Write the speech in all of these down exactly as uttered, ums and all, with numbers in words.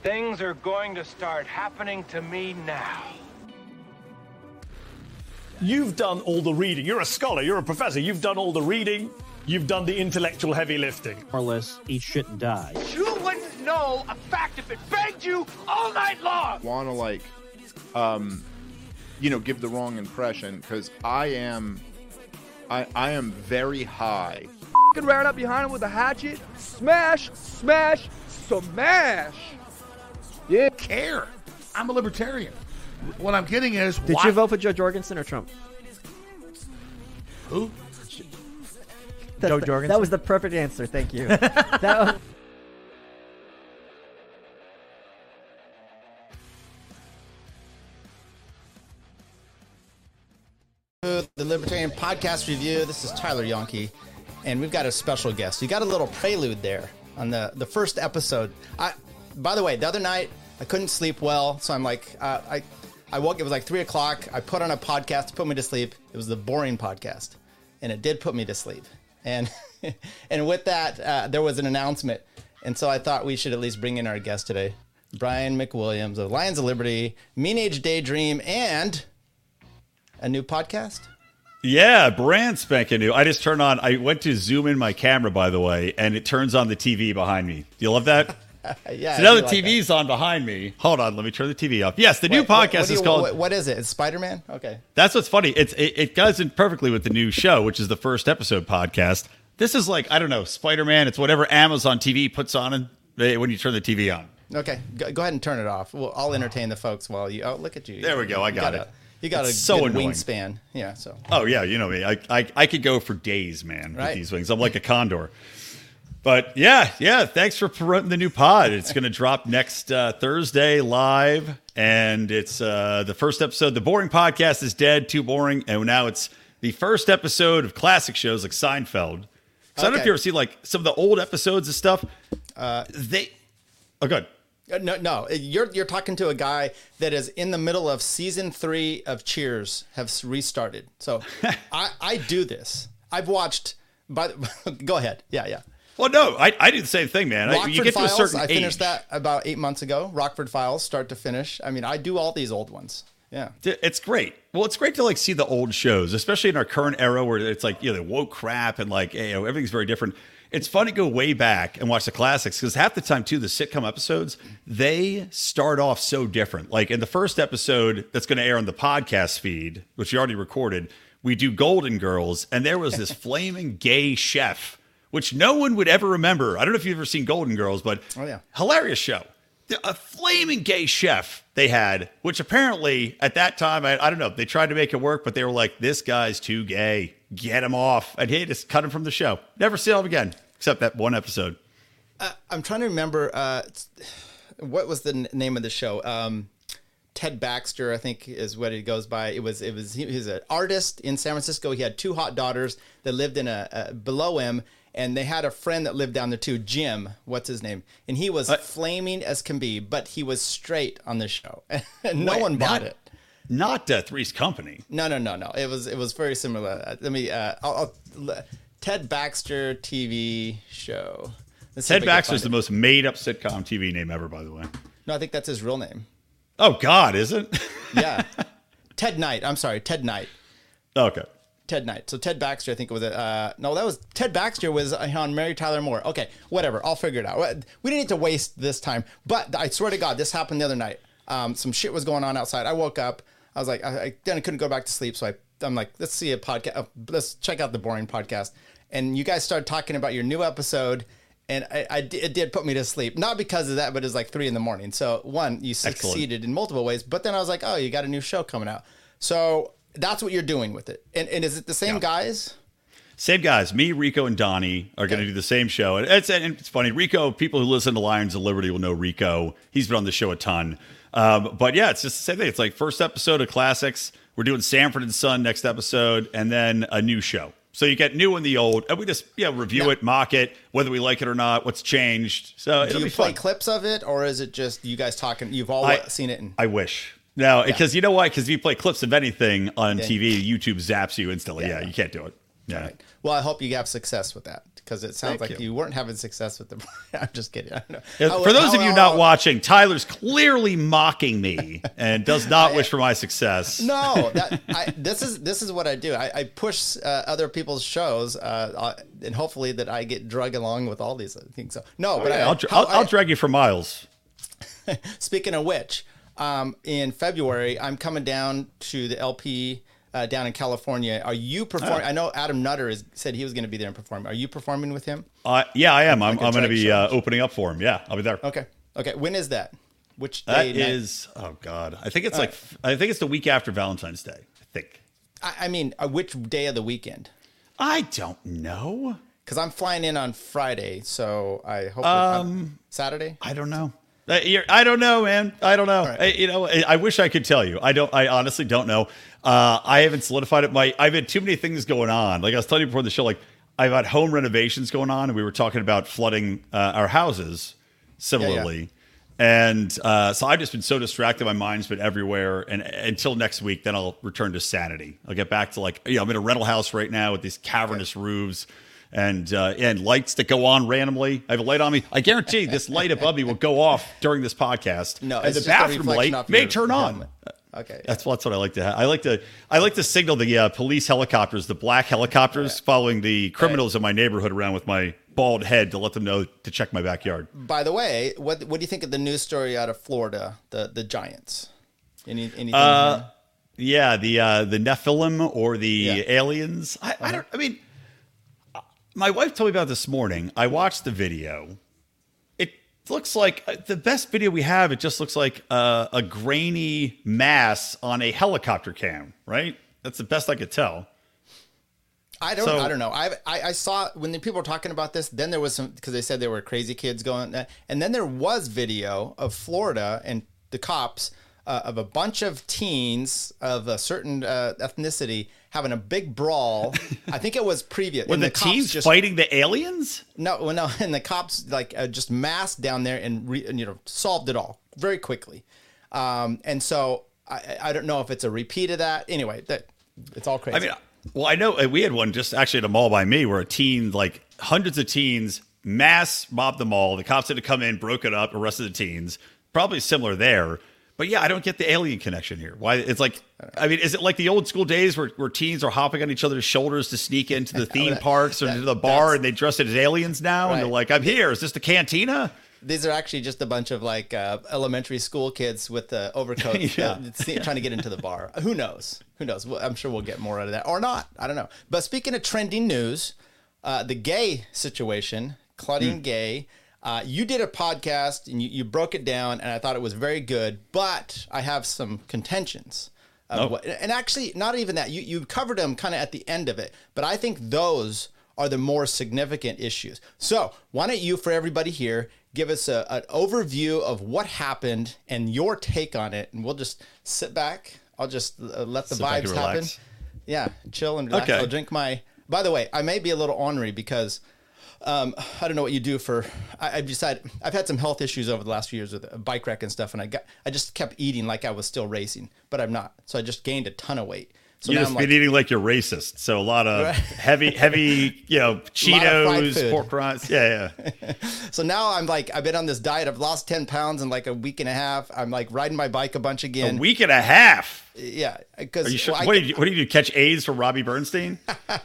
Things are going to start happening to me now. You've done all the reading. You're a scholar. You're a professor. You've done all the reading. You've done the intellectual heavy lifting. More or less, eat shit and die. You wouldn't know a fact if it begged you all night long. Want to like, um, you know, give the wrong impression because I am, I I am very high. F***ing ran up behind him with a hatchet. Smash, smash, smash. Yeah, care. I'm a libertarian. What I'm getting is, did why? you vote for Joe Jorgensen or Trump? Who? That's Joe the, Jorgensen. That was the perfect answer. Thank you. that was... The Libertarian Podcast Review. This is Tyler Yonke, and we've got a special guest. You got a little prelude there on the, the first episode. I, by the way, the other night I couldn't sleep well, so I'm like, uh, I I woke. It was like three o'clock. I put on a podcast to put me to sleep. It was the boring podcast, and it did put me to sleep. And and with that, uh, there was an announcement, and so I thought we should at least bring in our guest today, Brian McWilliams of Lions of Liberty, Mean Age Daydream, and a new podcast. Yeah, brand spanking new. I just turned on. I went to zoom in my camera, by the way, and it turns on the T V behind me. Do you love that? Yeah. So now the like T V's that. on behind me. Hold on, let me turn the T V off. Yes, the Wait, new podcast what, what is you, called. What, what is it? It's Spider-Man. Okay. That's what's funny. It's it, it goes in perfectly with the new show, which is the first episode podcast. This is like I don't know, Spider-Man. It's whatever Amazon T V puts on and when you turn the T V on. Okay, go, go ahead and turn it off. Well, I'll entertain the folks while you. Oh, look at you. There we go. I You got, got it. A, you got it's a so good annoying. wingspan. Yeah. So. Oh yeah, you know me. I I, I could go for days, man, with Right. these wings. I'm like a condor. But yeah, yeah. Thanks for promoting the new pod. It's going to drop next uh, Thursday live, and it's uh, the first episode. The Boring Podcast is dead, too boring, and now it's the first episode of classic shows like Seinfeld. So I don't know if you ever see like some of the old episodes and stuff. Uh, they, oh, good. Uh, No, no, you're you're talking to a guy that is in the middle of season three of Cheers, have restarted. So I I do this. I've watched. But go ahead. Yeah, yeah. Well, no, I, I do the same thing, man. I, Rockford you get Files, to a certain I finished age. that about eight months ago. Rockford Files, start to finish. I mean, I do all these old ones. Yeah. It's great. Well, it's great to like see the old shows, especially in our current era where it's like, you know, they woke crap and like, you know, everything's very different. It's fun to go way back and watch the classics because half the time, too, the sitcom episodes, they start off so different. Like in the first episode that's going to air on the podcast feed, which we already recorded, we do Golden Girls, and there was this flaming gay chef, which no one would ever remember. I don't know if you've ever seen Golden Girls, but oh, yeah. Hilarious show. A flaming gay chef they had, which apparently at that time, I, I don't know, they tried to make it work, but they were like, this guy's too gay. Get him off. And he just cut him from the show. Never see him again, except that one episode. Uh, I'm trying to remember, uh, what was the n- name of the show? Um, Ted Baxter, I think is what it goes by. It was, it was, he was an artist in San Francisco. He had two hot daughters that lived in a, a below him. And they had a friend that lived down there too, Jim. What's his name? And he was uh, flaming as can be, but he was straight on the show. And no wait, one bought not, it. Not uh, Three's Company. No, no, no, no. It was it was very similar. Uh, let me. Uh, I'll, I'll, Ted Baxter T V show. Let's Ted Baxter is the most made-up sitcom T V name ever, by the way. No, I think that's his real name. Oh God, is it? Yeah, Ted Knight. I'm sorry, Ted Knight. Okay. Ted Knight. So Ted Baxter, I think was it. Uh, no, that was Ted Baxter was on Mary Tyler Moore. Okay, whatever. I'll figure it out. We didn't need to waste this time. But I swear to God, this happened the other night. Um, some shit was going on outside. I woke up. I was like, I, I then I couldn't go back to sleep. So I, I'm like, let's see a podcast. Uh, let's check out the Boring Podcast. And you guys started talking about your new episode. And I, I, it did put me to sleep. Not because of that, but it was like three in the morning. So one, you succeeded Excellent. in multiple ways. But then I was like, oh, you got a new show coming out. So that's what you're doing with it. And, and is it the same yeah. guys? Same guys. Me, Rico, and Donnie are okay. going to do the same show. And it's, and it's funny. Rico, people who listen to Lions of Liberty will know Rico. He's been on the show a ton. Um, but yeah, it's just the same thing. It's like first episode of Classics. We're doing Sanford and Son next episode, and then a new show. So you get new and the old, and we just yeah review now, it, mock it, whether we like it or not, what's changed. So do it'll you be play fun. clips of it, or is it just you guys talking? You've all I, seen it. And- I wish. No, because yeah. you know why? Because if you play clips of anything on yeah. T V, YouTube zaps you instantly. Yeah, yeah, you can't do it. Yeah. Right. Well, I hope you have success with that. because it sounds Thank like you. you. weren't having success with the. I'm just kidding. I don't know. Yeah, How- for those how- of you how- not watching, Tyler's clearly mocking me and does not wish for my success. No, that I, this is this is what I do. I, I push uh, other people's shows, uh, uh, and hopefully that I get drug along with all these things. So no, but I, I'll, dr- how- I'll, I'll I- drag you for miles. Speaking of which, um, in February I'm coming down to the L P uh, down in California. Are you performing? Oh. I know Adam Nutter is, said he was going to be there and perform. Are you performing with him? Uh, yeah, I am. I'm, Like a I'm going to drag be show. uh, opening up for him. Yeah, I'll be there. Okay. Okay. When is that? Which That day? night? is, oh God, I think it's like, I think it's the week after Valentine's Day. I think. I, I mean, uh, which day of the weekend? I don't know. Because I'm flying in on Friday, so I hope Um, Saturday. I don't know. Uh, you're- I don't know, man. I don't know. right. I, you know, I, I wish I could tell you. I don't. I honestly don't know. Uh, I haven't solidified it. My, I've had too many things going on. Like I was telling you before the show, like I've had home renovations going on, and we were talking about flooding uh, our houses similarly. And uh, so I've just been so distracted. My mind's been everywhere. And until next week, then I'll return to sanity. I'll get back to like, you know, I'm in a rental house right now with these cavernous roofs and uh, and lights that go on randomly. I have a light on me. I guarantee this light above me will go off during this podcast. No, and it's the just a bathroom reflection light off may your turn on. helmet. Okay. That's that's what I like to have. I like to I like to signal the uh, police helicopters, the black helicopters, following the criminals in my neighborhood around with my bald head to let them know to check my backyard. By the way, what what do you think of the news story out of Florida? The the Giants. Any anything? Uh, yeah, the uh, the Nephilim or the Yeah. aliens. I, I don't. I mean, my wife told me about it this morning. I watched the video. It looks like uh, the best video we have. It just looks like uh, a grainy mass on a helicopter cam. Right. That's the best I could tell. I don't. So- I don't know. I, I I saw when the people were talking about this. Then there was some because they said there were crazy kids going, and then there was video of Florida and the cops uh, of a bunch of teens of a certain uh, ethnicity having a big brawl. I think it was previous. Were and the, cops teens just, fighting the aliens? No, well, no, and the cops like uh, just massed down there and, re, and you know solved it all very quickly. Um, and so I, I don't know if it's a repeat of that. Anyway, that it's all crazy. I mean, well, I know uh, we had one just actually at a mall by me where a teen, like hundreds of teens, mass mobbed the mall. The cops had to come in, broke it up, arrested the teens. Probably similar there. But yeah, I don't get the alien connection here. Why? It's like, I mean, is it like the old school days where, where teens are hopping on each other's shoulders to sneak into the theme that- parks or that- into the bar that's- and they dress it as aliens now? And they're Right. like, I'm here. Is this the cantina? These are actually just a bunch of like uh, elementary school kids with the overcoats Yeah. uh, see- trying to get into the bar. Who knows? Who knows? Well, I'm sure we'll get more out of that or not. I don't know. But speaking of trending news, uh, the gay situation, Claudine Gay, uh, you did a podcast and you, you broke it down, and I thought it was very good. But I have some contentions. Of Oh. what, and actually, not even that. You you covered them kind of at the end of it, but I think those are the more significant issues. So why don't you, for everybody here, give us a, an overview of what happened and your take on it, and we'll just sit back. I'll just uh, let the Sit back vibes and happen. relax. Yeah, chill and relax. Okay. I'll drink my. By the way, I may be a little ornery because um, I don't know what you do for. I, I've decided I've had some health issues over the last few years with a bike wreck and stuff, and I got I just kept eating like I was still racing, but I'm not. So I just gained a ton of weight. So You now just I'm been like, eating like you're racist. So a lot of Right. heavy, heavy, you know, lot of fried Cheetos, food. pork rinds. Yeah, yeah. so now I'm like I've been on this diet. I've lost ten pounds in like a week and a half. I'm like riding my bike a bunch A again. week and a half. Yeah, because Are you sure? well, I what, get- did you, what did you catch AIDS from Robbie Bernstein?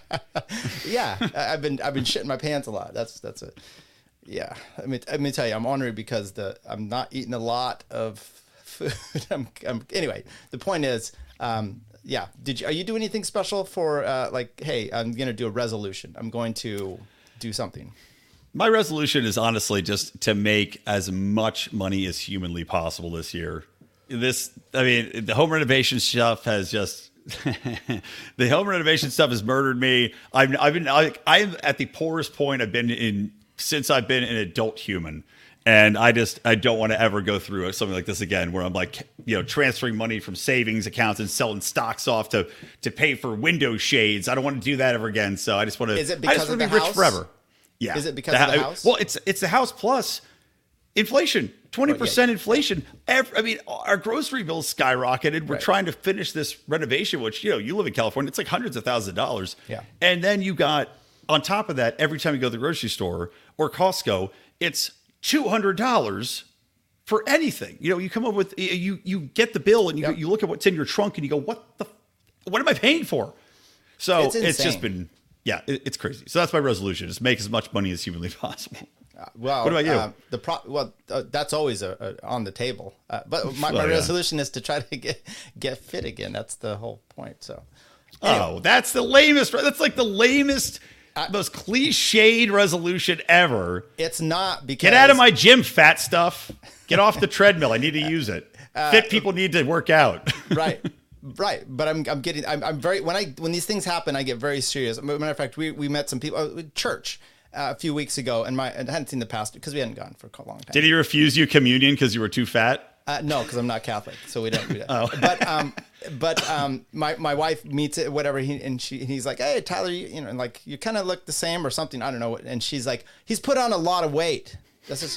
yeah, I- I've been I've been shitting my pants a lot. That's that's it. Yeah, I mean, let me tell you, I'm ornery because the I'm not eating a lot of food. I'm, I'm anyway. The point is, um, yeah. Did you are you doing anything special for uh, like? Hey, I'm gonna do a resolution. I'm going to do something. My resolution is honestly just to make as much money as humanly possible this year. This, I mean, the home renovation stuff has just. The home renovation stuff has murdered me. I've, I've been, I, I'm at the poorest point I've been in since I've been an adult human. And I just, I don't want to ever go through something like this again, where I'm like, you know, transferring money from savings accounts and selling stocks off to, to pay for window shades. I don't want to do that ever again. So I just want to, Is it I because just of want to the be rich house? forever. Yeah. Is it because of the house? Well, it's, it's the house plus inflation, twenty percent inflation. Every, I mean, our grocery bills skyrocketed. We're Right. trying to finish this renovation, which, you know, you live in California. It's like hundreds of thousands of dollars. Yeah. And then you got on top of that, every time you go to the grocery store or Costco, it's two hundred dollars for anything. You know, you come up with, you you get the bill and you, Yep. you look at what's in your trunk and you go, what the, what am I paying for? So It's it's, just insane. been, yeah, it, it's crazy. So that's my resolution, is make as much money as humanly possible. Well, What about you? Uh, the pro- well, uh, that's always a, a, on the table. Uh, but my, my Oh, yeah. resolution is to try to get get fit again. That's the whole point. So, Oh, that's the lamest. That's like the lamest, most cliched resolution ever. it's not because Get out of my gym, fat stuff. Get off the treadmill. I need to use it. Fit people need to work out. right. Right, but I'm I'm getting I'm, I'm very when I when these things happen I get very serious. As a matter of fact, we, we met some people uh, at church uh, a few weeks ago, and my I hadn't seen the pastor because we hadn't gone for a long time. Did he refuse you communion because you were too fat? Uh, no, because I'm not Catholic, so we don't do that. oh. But um, but um, my my wife meets it, whatever. He and she and he's like, hey Tyler, you, you know, and like you kind of look the same or something. I don't know. And she's like, he's put on a lot of weight. That's just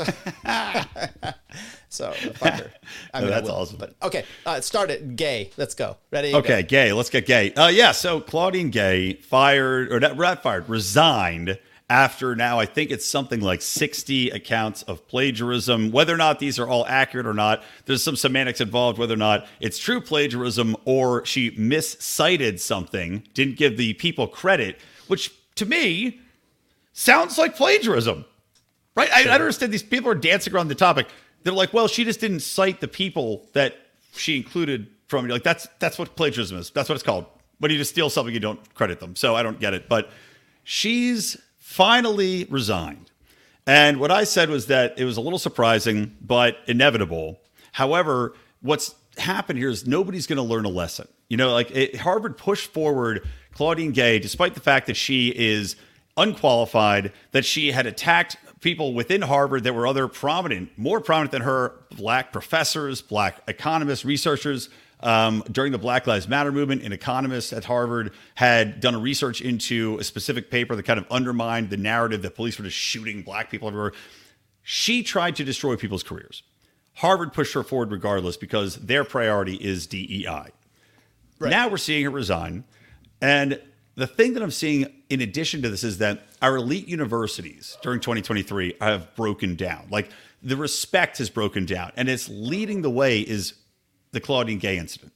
so fuck her. I No, mean, I that's will, awesome. But okay, uh, start it. Gay. Let's go. Ready? Okay, Go. Gay. Let's get Gay. Uh, yeah, so Claudine Gay fired, or not, not fired, resigned after now I think it's something like sixty accounts of plagiarism. Whether or not these are all accurate or not, there's some semantics involved, whether or not it's true plagiarism or she miscited something, didn't give the people credit, which to me sounds like plagiarism. Right? I, I don't understand. These people are dancing around the topic. They're like, well, she just didn't cite the people that she included from. Like, that's that's what plagiarism is. That's what it's called. When you just steal something, you don't credit them. So I don't get it. But she's finally resigned. And what I said was that it was a little surprising, but inevitable. However, what's happened here is nobody's going to learn a lesson. You know, like it, Harvard pushed forward Claudine Gay, despite the fact that she is unqualified, that she had attacked people within Harvard that were other prominent, more prominent than her, black professors, black economists, researchers. Um, during the Black Lives Matter movement, an economist at Harvard had done a research into a specific paper that kind of undermined the narrative that police were just shooting black people everywhere. She tried to destroy people's careers. Harvard pushed her forward regardless because their priority is D E I. Right. Now we're seeing her resign. And the thing that I'm seeing in addition to this is that our elite universities during twenty twenty-three have broken down. Like the respect has broken down. And it's leading the way is the Claudine Gay incident.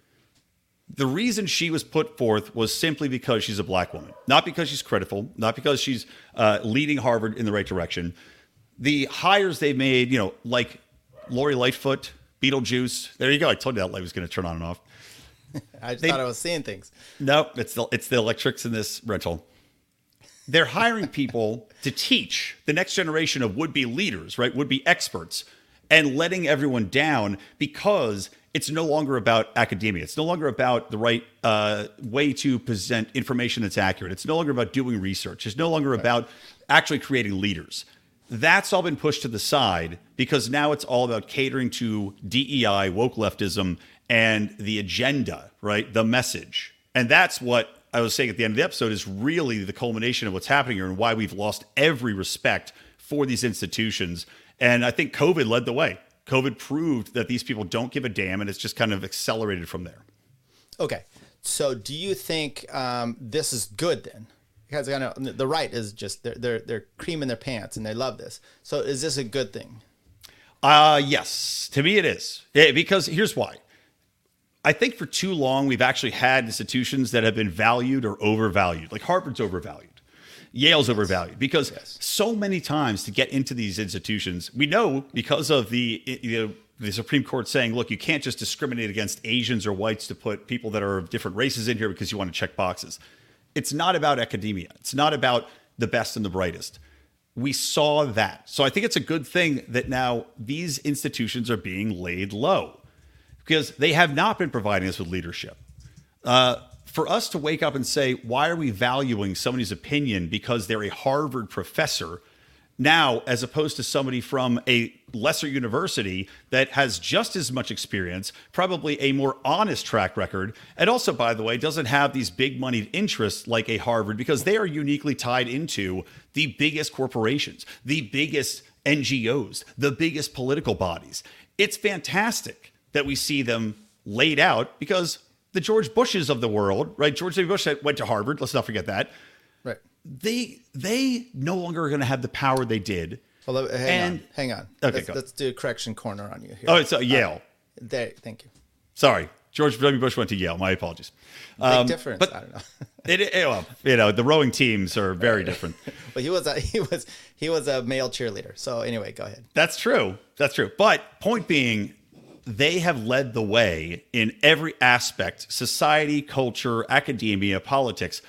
The reason she was put forth was simply because she's a black woman, not because she's critical, not because she's uh, leading Harvard in the right direction. The hires they've made, you know, like Lori Lightfoot, Beetlejuice. There you go. I told you that light was going to turn on and off. I just They- thought I was seeing things. No, it's the it's the electrics in this rental. They're hiring people to teach the next generation of would-be leaders, right? Would-be experts, and letting everyone down because it's no longer about academia. It's no longer about the right uh, way to present information that's accurate. It's no longer about doing research. It's no longer about actually creating leaders. That's all been pushed to the side because now it's all about catering to D E I, woke leftism, and the agenda, right? The message. And that's what I was saying at the end of the episode is really the culmination of what's happening here and why we've lost every respect for these institutions. And I think COVID led the way. COVID proved that these people don't give a damn, and it's just kind of accelerated from there. Okay, so do you think um, this is good then? Because I know the right is just they're they're they're creaming their pants and they love this. So is this a good thing? Uh, yes, to me it is. Yeah, because here's why. I think for too long we've actually had institutions that have been valued or overvalued. Like Harvard's overvalued. Yale's overvalued because Yes. so many times to get into these institutions, we know because of the you know, the Supreme Court saying, look, you can't just discriminate against Asians or whites to put people that are of different races in here because you want to check boxes. It's not about academia. It's not about the best and the brightest. We saw that. So I think it's a good thing that now these institutions are being laid low because they have not been providing us with leadership. Uh, For us to wake up and say, why are we valuing somebody's opinion because they're a Harvard professor now, as opposed to somebody from a lesser university that has just as much experience, probably a more honest track record, and also, by the way, doesn't have these big moneyed interests like a Harvard because they are uniquely tied into the biggest corporations, the biggest N G Os, the biggest political bodies. It's fantastic that we see them laid out because the George Bushes of the world, right? George W. Bush went to Harvard. Let's not forget that. Right. they they no longer are going to have the power they did. Well, hang And- on, hang on. Okay, let's, go. let's do a correction corner on you here. Oh, it's uh, Yale. There, thank you. Sorry, George W. Bush went to Yale. My apologies. Big Um, difference. but- I don't know. It, it, well, you know, the rowing teams are very different. But he was a he was he was a male cheerleader. So anyway, go ahead. That's true. That's true. But point being, they have led the way in every aspect: society, culture, academia, politics.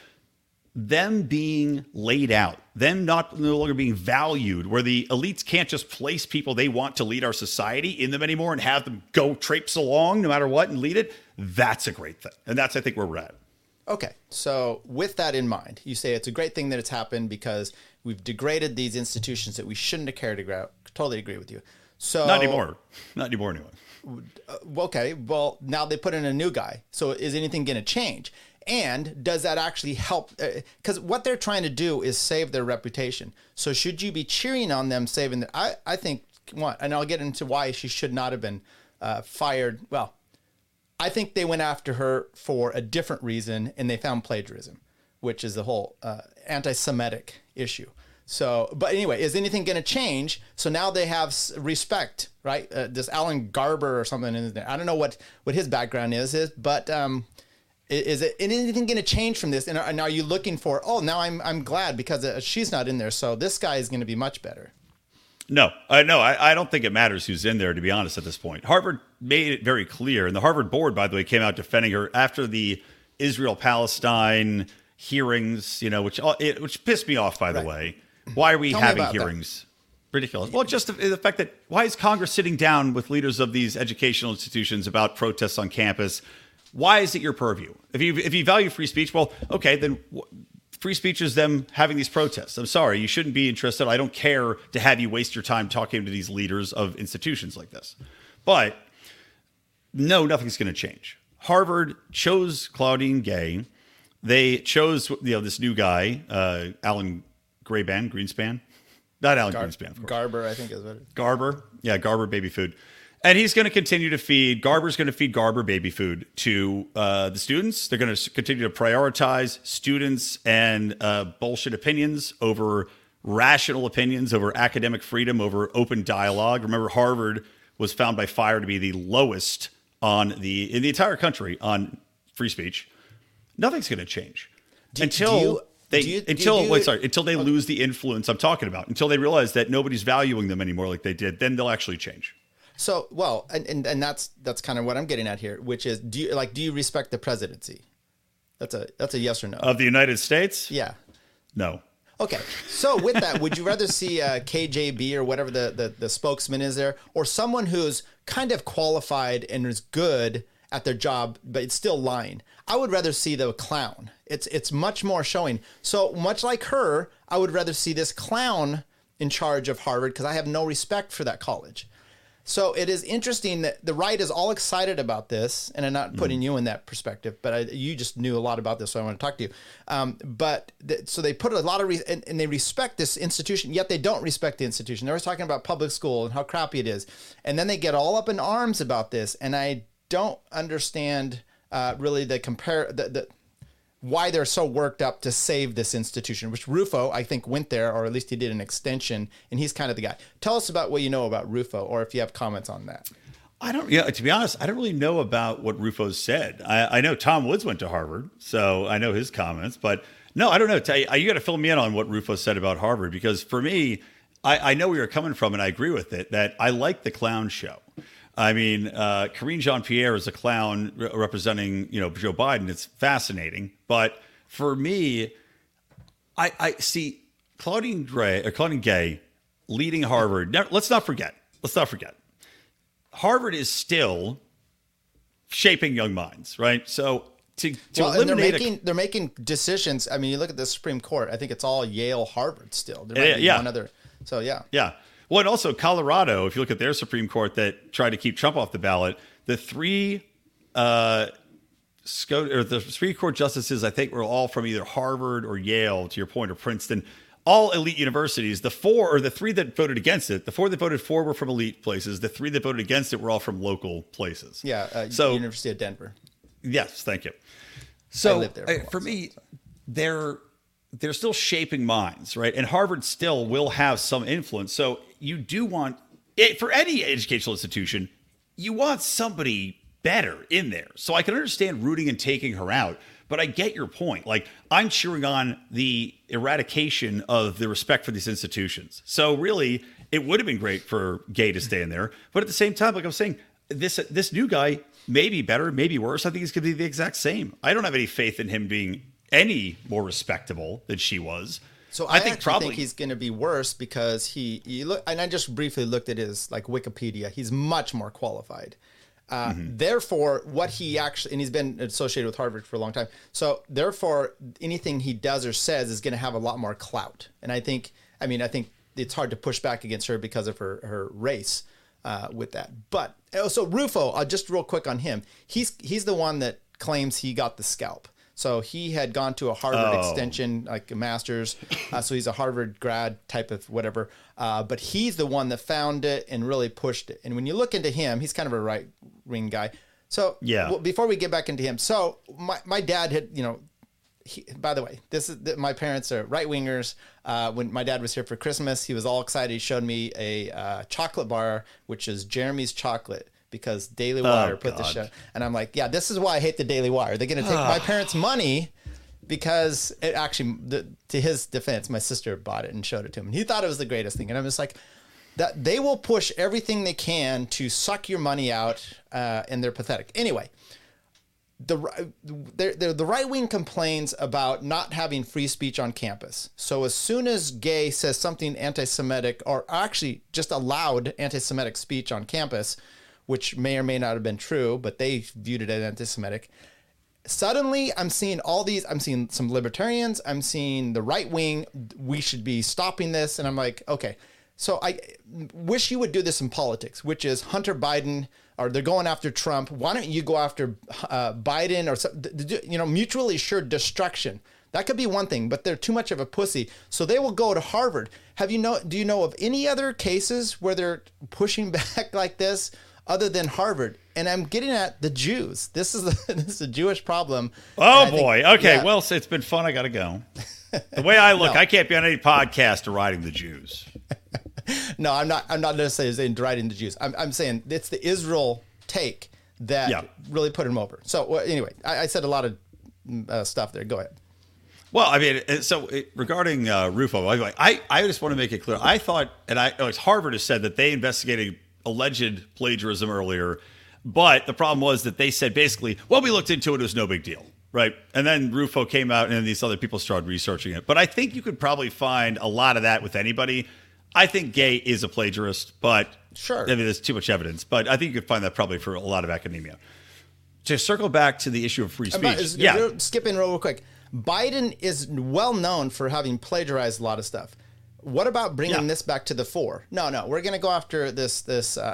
Them being laid out, them not no longer being valued, where the elites can't just place people they want to lead our society in them anymore and have them go traipse along no matter what and lead it. That's a great thing, and that's I think where we're at. Okay, so with that in mind, you say it's a great thing that it's happened because we've degraded these institutions that we shouldn't have cared about. Totally agree with you. So Not anymore. Not anymore anyway. Uh, okay, well now they put in a new guy. So is anything going to change? And does that actually help? Because uh, what they're trying to do is save their reputation. So should you be cheering on them saving their? I I think what, and I'll get into why she should not have been uh, fired. Well. I think they went after her for a different reason, and they found plagiarism, which is the whole uh, anti-Semitic issue. So, but anyway, is anything going to change? So now they have s- respect, right? Uh, this Alan Garber or something in there. I don't know what, what his background is, is but um, i- is it is anything going to change from this? And are, and are you looking for? Oh, now I'm I'm glad because uh, she's not in there, so this guy is going to be much better. No, I no, I, I don't think it matters who's in there, to be honest, at this point. Harvard made it very clear, and the Harvard board, by the way, came out defending her after the Israel-Palestine hearings, you know, which it, which pissed me off, by the Right. way. Why are we Tell me having about that. hearings? Ridiculous. Well, just the, the fact that why is Congress sitting down with leaders of these educational institutions about protests on campus? Why is it your purview? If you if you value free speech, well, okay, then w- free speech is them having these protests. I'm sorry, you shouldn't be interested. I don't care to have you waste your time talking to these leaders of institutions like this. But no, nothing's going to change. Harvard chose Claudine Gay. They chose you know this new guy, uh, Alan Grayban, Greenspan. Not Alan Gar- Greenspan, of course. Garber, I think is what it is. Garber. Yeah, Garber baby food. And he's going to continue to feed, Garber's going to feed Garber baby food to uh, the students. They're going to continue to prioritize students and uh, bullshit opinions over rational opinions, over academic freedom, over open dialogue. Remember, Harvard was found by Fire to be the lowest on the in the entire country on free speech. Nothing's going to change Do- until do you- they do you- do until you- wait sorry until they lose the influence I'm talking about. Until they realize that nobody's valuing them anymore like they did, then they'll actually change. So, well, and, and, and that's that's kind of what I'm getting at here, which is, do you like do you respect the presidency? That's a that's a yes or no. Of the United States? Yeah. No. Okay. So with that, would you rather see uh, K J B or whatever the, the the spokesman is there, or someone who's kind of qualified and is good at their job, but it's still lying? I would rather see the clown. It's it's much more showing. So much like her, I would rather see this clown in charge of Harvard because I have no respect for that college. So it is interesting that the right is all excited about this, and I'm not putting mm. you in that perspective, but I, you just knew a lot about this, so I want to talk to you. Um, but th- so they put a lot of re- and, and they respect this institution, yet they don't respect the institution. They're always talking about public school and how crappy it is, and then they get all up in arms about this, and I don't understand uh, really the compare the, the why they're so worked up to save this institution, which Rufo, I think, went there, or at least he did an extension, and he's kind of the guy. Tell us about what you know about Rufo, or if you have comments on that. I don't, yeah, to be honest, I don't really know about what Rufo said. I, I know Tom Woods went to Harvard, so I know his comments, but no, I don't know. Tell you, you got to fill me in on what Rufo said about Harvard, because for me, I, I know where you're coming from, and I agree with it, that I like the clown show. I mean, uh, Karine Jean-Pierre is a clown re- representing, you know, Joe Biden. It's fascinating. But for me, I, I see Claudine Gray, or Claudine Gay leading Harvard. Now, let's not forget. Let's not forget. Harvard is still shaping young minds, right? So to, to well, and they're eliminate making a, they're making decisions. I mean, you look at the Supreme Court. I think it's all Yale, Harvard still. There might Yeah, be yeah. one other. So yeah. Yeah. Well, and also Colorado, if you look at their Supreme Court that tried to keep Trump off the ballot, the three uh, sco- or the Supreme Court justices, I think, were all from either Harvard or Yale, to your point, or Princeton, all elite universities. The four or the three that voted against it, the four that voted for were from elite places. The three that voted against it were all from local places. Yeah. Uh, So- University of Denver. Yes, thank you. So lived there for a uh, while, for so me, it's fine. they're they're still shaping minds, right? And Harvard still will have some influence. So you do want it for any educational institution, you want somebody better in there. So I can understand rooting and taking her out, but I get your point. Like, I'm cheering on the eradication of the respect for these institutions. So really, it would have been great for Gay to stay in there. But at the same time, like I'm saying, this this new guy may be better, maybe worse. I think he's going to be the exact same. I don't have any faith in him being any more respectable than she was. So I, I think actually probably think he's going to be worse because he, he look, and I just briefly looked at his like Wikipedia. He's much more qualified. Uh, mm-hmm. Therefore, what he actually, and he's been associated with Harvard for a long time. So therefore, anything he does or says is going to have a lot more clout. And I think, I mean, I think it's hard to push back against her because of her, her race uh, with that. But so Rufo, uh, just real quick on him. He's, he's the one that claims he got the scalp. So he had gone to a Harvard Oh. extension, like a master's. Uh, so he's a Harvard grad type of whatever. Uh, but he's the one that found it and really pushed it. And when you look into him, he's kind of a right wing guy. So Yeah. well, before we get back into him, so my, my dad had, you know, he, by the way, this is my parents are right wingers. Uh, when my dad was here for Christmas, he was all excited. He showed me a uh, chocolate bar, which is Jeremy's Chocolate, because Daily Wire Oh, put the God. show. And I'm like, yeah, this is why I hate the Daily Wire. They're going to take my parents' money because it actually, the, to his defense, my sister bought it and showed it to him. And he thought it was the greatest thing. And I'm just like, that they will push everything they can to suck your money out, uh, and they're pathetic. Anyway, the they're, they're, the right wing complains about not having free speech on campus. So as soon as Gay says something anti-Semitic, or actually just allowed anti-Semitic speech on campus, which may or may not have been true, but they viewed it as anti-Semitic, suddenly I'm seeing all these, I'm seeing some libertarians, I'm seeing the right wing, we should be stopping this. And I'm like, okay, so I wish you would do this in politics, which is Hunter Biden, or they're going after Trump. Why don't you go after uh, Biden or some, you know, mutually assured destruction? That could be one thing, but they're too much of a pussy. So they will go to Harvard. Have you know, do you know of any other cases where they're pushing back like this other than Harvard? And I'm getting at the Jews. This is a, this is a Jewish problem. Oh, And I think- boy. Okay. yeah. Well, it's been fun. I got to go. The way I look, No. I can't be on any podcast deriding the Jews. No, I'm not. I'm not necessarily saying deriding the Jews. I'm, I'm saying it's the Israel take that Yeah. really put him over. So well, anyway, I, I said a lot of uh, stuff there. Go ahead. Well, I mean, it- so it, regarding uh, Rufo, I, I I just want to make it clear. I thought, and I, oh, it's Harvard has said that they investigated alleged plagiarism earlier, but the problem was that they said basically, well, we looked into it, it was no big deal, right? And then Rufo came out, and then these other people started researching it. But I think you could probably find a lot of that with anybody. I think Gay is a plagiarist, but Sure. I mean, there's too much evidence. But I think you could find that probably for a lot of academia. To circle back to the issue of free About- speech, is- yeah. real- Skipping real quick. Biden is well known for having plagiarized a lot of stuff. What about bringing Yeah. this back to the fore? No, no, we're going to go after this this uh,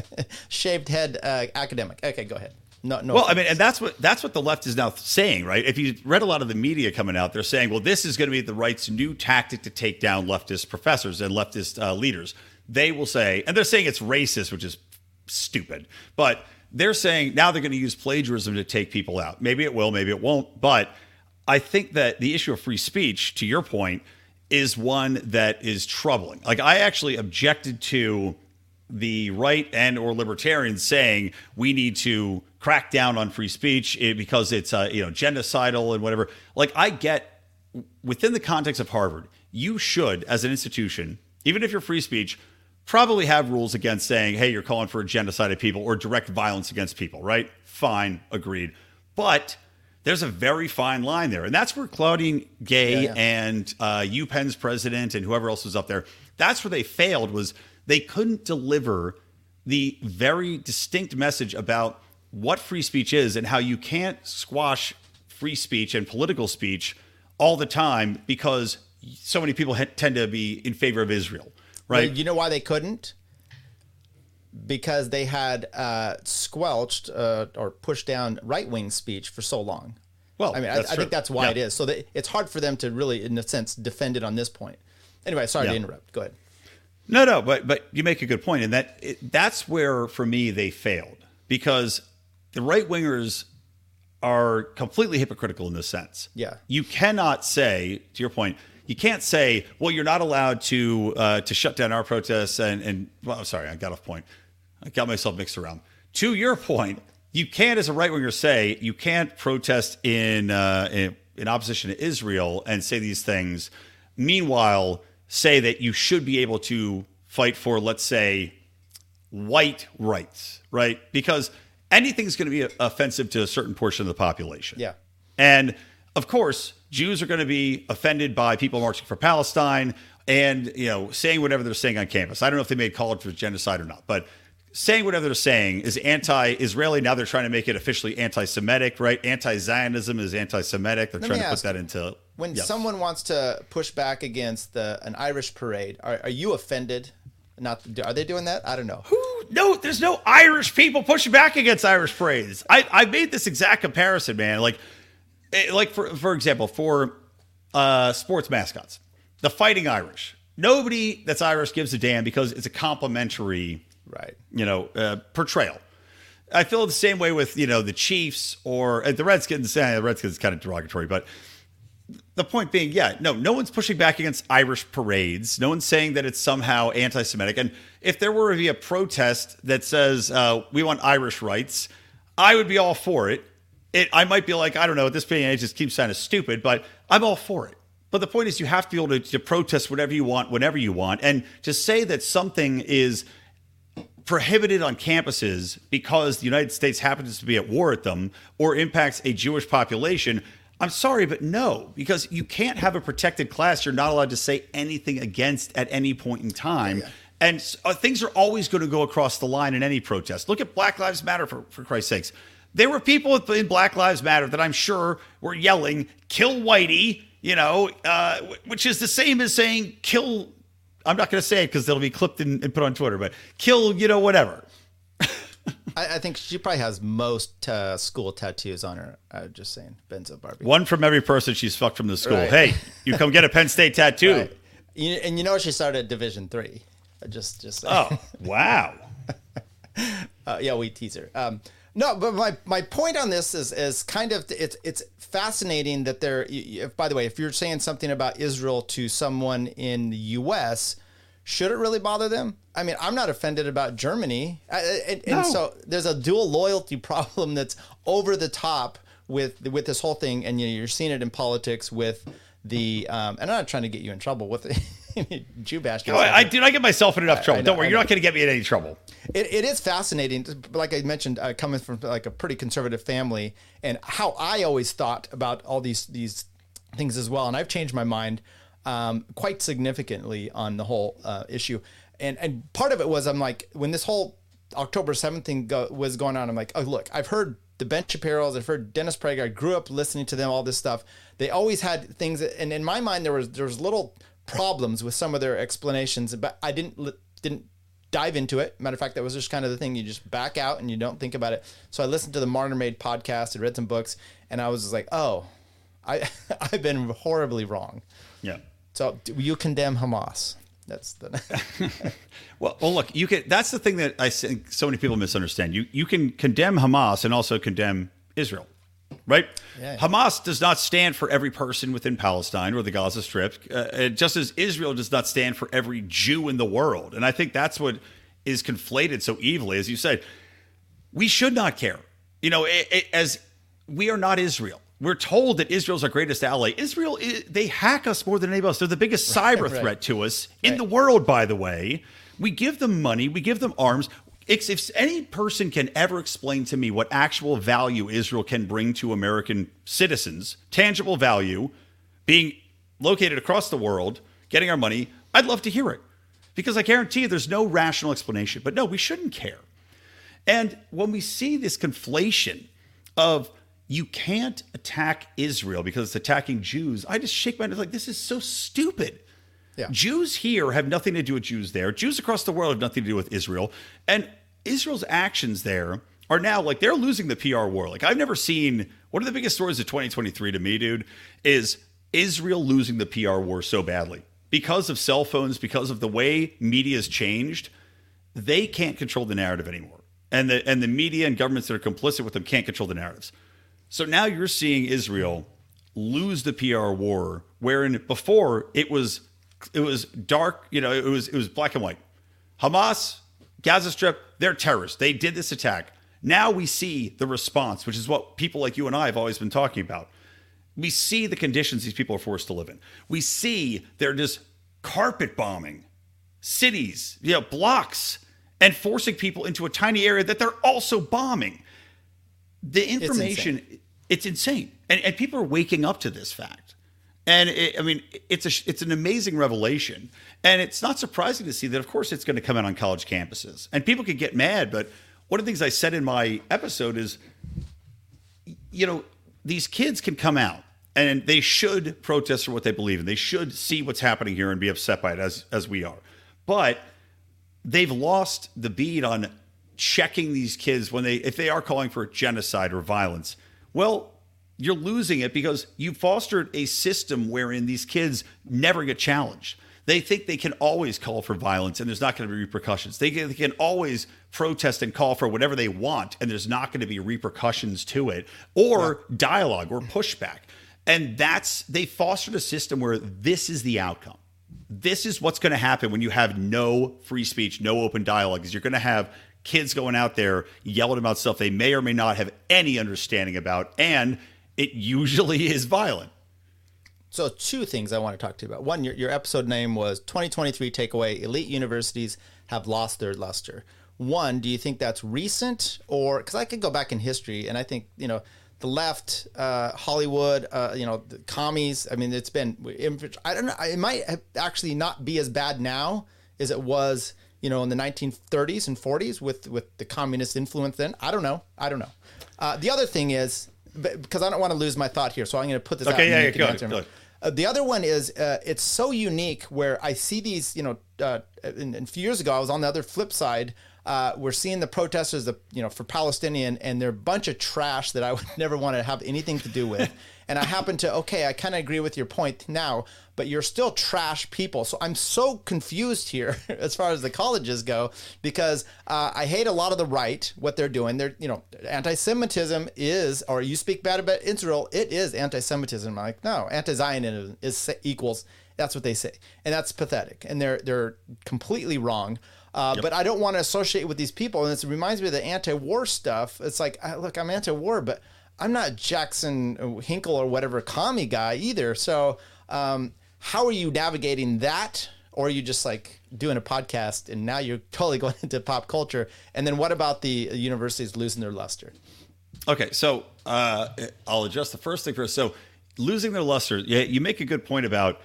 shaved head uh, academic. Okay, go ahead. No, no. Well, I mean, and that's what that's what the left is now saying, right? If you read a lot of the media coming out, they're saying, well, this is going to be the right's new tactic to take down leftist professors and leftist uh, leaders. They will say, and they're saying it's racist, which is stupid, but they're saying now they're going to use plagiarism to take people out. Maybe it will, maybe it won't. But I think that the issue of free speech, to your point, is one that is troubling. Like, I actually objected to the right and or libertarians saying we need to crack down on free speech because it's uh, you know genocidal and whatever. Like, I get within the context of Harvard, you should, as an institution, even if you're free speech, probably have rules against saying, hey, you're calling for a genocide of people or direct violence against people, right? Fine, agreed. But there's a very fine line there. And that's where Claudine Gay Yeah, yeah. and uh, UPenn's president and whoever else was up there, that's where they failed, was they couldn't deliver the very distinct message about what free speech is and how you can't squash free speech and political speech all the time because so many people ha- tend to be in favor of Israel, right? Well, you know why they couldn't? Because they had uh, squelched uh, or pushed down right-wing speech for so long. Well, I mean, I, that's I true. think that's why Yeah. it is. So that it's hard for them to really, in a sense, defend it on this point. Anyway, sorry Yeah. to interrupt. Go ahead. No, no, but but you make a good point, and that it, that's where for me they failed because the right wingers are completely hypocritical in this sense. Yeah. You cannot say, to your point, you can't say, well, you're not allowed to uh, to shut down our protests and, and well, sorry, I got off point. I got myself mixed around. To your point, you can't, as a right-winger, say you can't protest in, uh, in in opposition to Israel and say these things. Meanwhile, say that you should be able to fight for, let's say, white rights, right? Because anything's going to be offensive to a certain portion of the population. Yeah. And of course, Jews are going to be offended by people marching for Palestine and, you know, saying whatever they're saying on campus. I don't know if they made call for genocide or not, but saying whatever they're saying is anti-Israeli. Now they're trying to make it officially anti-Semitic, right? Anti-Zionism is anti-Semitic. They're Let trying me to ask, put that into... When yes. someone wants to push back against the, an Irish parade, are, are you offended? Not are they doing that? I don't know. Who? No, there's no Irish people pushing back against Irish parades. I, I made this exact comparison, man. Like, eh, like for for example, for uh, sports mascots, the Fighting Irish. Nobody that's Irish gives a damn because it's a complimentary, right? You know, uh, portrayal. I feel the same way with, you know, the Chiefs or uh, the Redskins. Eh, the Redskins is kind of derogatory, but the point being, yeah, no, no one's pushing back against Irish parades. No one's saying that it's somehow anti-Semitic. And if there were to be a protest that says uh, we want Irish rights, I would be all for it. It, I might be like, I don't know, at this point, it just keeps sounding stupid, but I'm all for it. But the point is, you have to be able to, to protest whatever you want, whenever you want. And to say that something is prohibited on campuses because the United States happens to be at war with them or impacts a Jewish population, I'm sorry, but no, because you can't have a protected class you're not allowed to say anything against at any point in time. Yeah. And uh, things are always going to go across the line in any protest. Look at Black Lives Matter, for, for Christ's sakes. There were people in Black Lives Matter that I'm sure were yelling, kill Whitey, you know, uh, which is the same as saying kill, I'm not going to say it because it'll be clipped and, and put on Twitter, but kill, you know, whatever. I, I think she probably has most uh, school tattoos on her. I'm just saying, Benzo Barbie. One from every person she's fucked from the school. Right. Hey, you come get a Penn State tattoo. Right. You, and you know she started at Division Three. Just, just. Oh, wow. uh, yeah, we tease her. Um, no, but my, my point on this is is kind of it's it's fascinating that there. If, by the way, if you're saying something about Israel to someone in the U S, should it really bother them? I mean, I'm not offended about Germany. I, and, and no. so there's a dual loyalty problem that's over the top with with this whole thing. And you know, you're seeing it in politics with the, um, and I'm not trying to get you in trouble with Jew bash. Oh, I, I did I get myself in enough trouble. I know, Don't worry, I you're know. not going to get me in any trouble. It, it is fascinating, like I mentioned, uh, coming from like a pretty conservative family, and how I always thought about all these these things as well. And I've changed my mind um, quite significantly on the whole uh, issue. And and part of it was I'm like, when this whole October seventh thing go, was going on, I'm like, oh, look, I've heard the Ben Shapiro's, I've heard Dennis Prager. I grew up listening to them, all this stuff. They always had things, that, and in my mind, there was there was little problems with some of their explanations, but I didn't didn't dive into it. Matter of fact, that was just kind of the thing. You just back out and you don't think about it. So I listened to the Martyr Made podcast and read some books, and I was just like, oh, I I've been horribly wrong. Yeah. So do you condemn Hamas? That's the well, well, look, you can. That's the thing that I think so many people misunderstand. You you can condemn Hamas and also condemn Israel, right? Yeah. Hamas does not stand for every person within Palestine or the Gaza Strip, uh, just as Israel does not stand for every Jew in the world. And I think that's what is conflated so evilly, as you said. We should not care, you know, it, it, as we are not Israel. We're told that Israel's our greatest ally. Israel, they hack us more than anybody else. They're the biggest cyber right. threat to us in right. the world, by the way. We give them money. We give them arms. If, if any person can ever explain to me what actual value Israel can bring to American citizens, tangible value, being located across the world, getting our money, I'd love to hear it. Because I guarantee you there's no rational explanation. But no, we shouldn't care. And when we see this conflation of you can't attack Israel because it's attacking Jews, I just shake my head like, this is so stupid. Yeah. Jews here have nothing to do with Jews there. Jews across the world have nothing to do with Israel. And Israel's actions there are now like they're losing the P R war. Like I've never seen, one of the biggest stories of twenty twenty-three to me, dude, is Israel losing the P R war so badly. Because of cell phones, because of the way media's changed, they can't control the narrative anymore. And the and the media and governments that are complicit with them can't control the narratives. So now you're seeing Israel lose the P R war, wherein before it was it was dark, you know, it was it was black and white. Hamas, Gaza Strip, they're terrorists. They did this attack. Now we see the response, which is what people like you and I have always been talking about. We see the conditions these people are forced to live in. We see they're just carpet bombing cities, you know, blocks, and forcing people into a tiny area that they're also bombing. The information, it's insane. It's insane. And, and people are waking up to this fact. And it, I mean, it's a it's an amazing revelation. And it's not surprising to see that, of course, it's going to come out on college campuses. And people could get mad, but one of the things I said in my episode is, you know, these kids can come out and they should protest for what they believe in. They should see what's happening here and be upset by it as, as we are. But they've lost the beat on checking these kids when they, if they are calling for genocide or violence. Well, you're losing it because you fostered a system wherein these kids never get challenged. They think they can always call for violence and there's not going to be repercussions. They can, they can always protest and call for whatever they want and there's not going to be repercussions to it or yeah. dialogue or pushback. And that's, they fostered a system where this is the outcome. This is what's going to happen when you have no free speech, no open dialogue, is you're going to have kids going out there yelling about stuff they may or may not have any understanding about. And it usually is violent. So two things I want to talk to you about. One, your, your episode name was twenty twenty-three Takeaway, Elite Universities Have Lost Their Luster. One, do you think that's recent? Or, because I could go back in history, and I think, you know, the left, uh, Hollywood, uh, you know, the commies, I mean, it's been, I don't know, it might actually not be as bad now as it was, you know, in the nineteen thirties and forties with, with the communist influence then. I don't know. I don't know. Uh, the other thing is, because I don't want to lose my thought here, so I'm going to put this okay, out. Yeah, and yeah, you can go answer ahead, go me. Uh, the other one is uh, it's so unique where I see these, you know, uh, and, and a few years ago, I was on the other flip side. Uh, we're seeing the protesters, the, you know, for Palestinian, and they're a bunch of trash that I would never want to have anything to do with. And I happen to, okay, I kind of agree with your point now, but you're still trash people. So I'm so confused here as far as the colleges go, because uh, I hate a lot of the right, what they're doing. They're, you know, anti-Semitism is, or you speak bad about Israel, it is anti-Semitism. I'm like, no, anti-Zionism is equals, that's what they say. And that's pathetic. And they're, they're completely wrong. Uh, yep. But I don't want to associate with these people. And it reminds me of the anti-war stuff. It's like, look, I'm anti-war, but I'm not Jackson Hinkle or whatever commie guy either. So um, how are you navigating that? Or are you just like doing a podcast and now you're totally going into pop culture? And then what about the universities losing their luster? Okay, so uh, I'll address the first thing first. So losing their luster, yeah, you make a good point about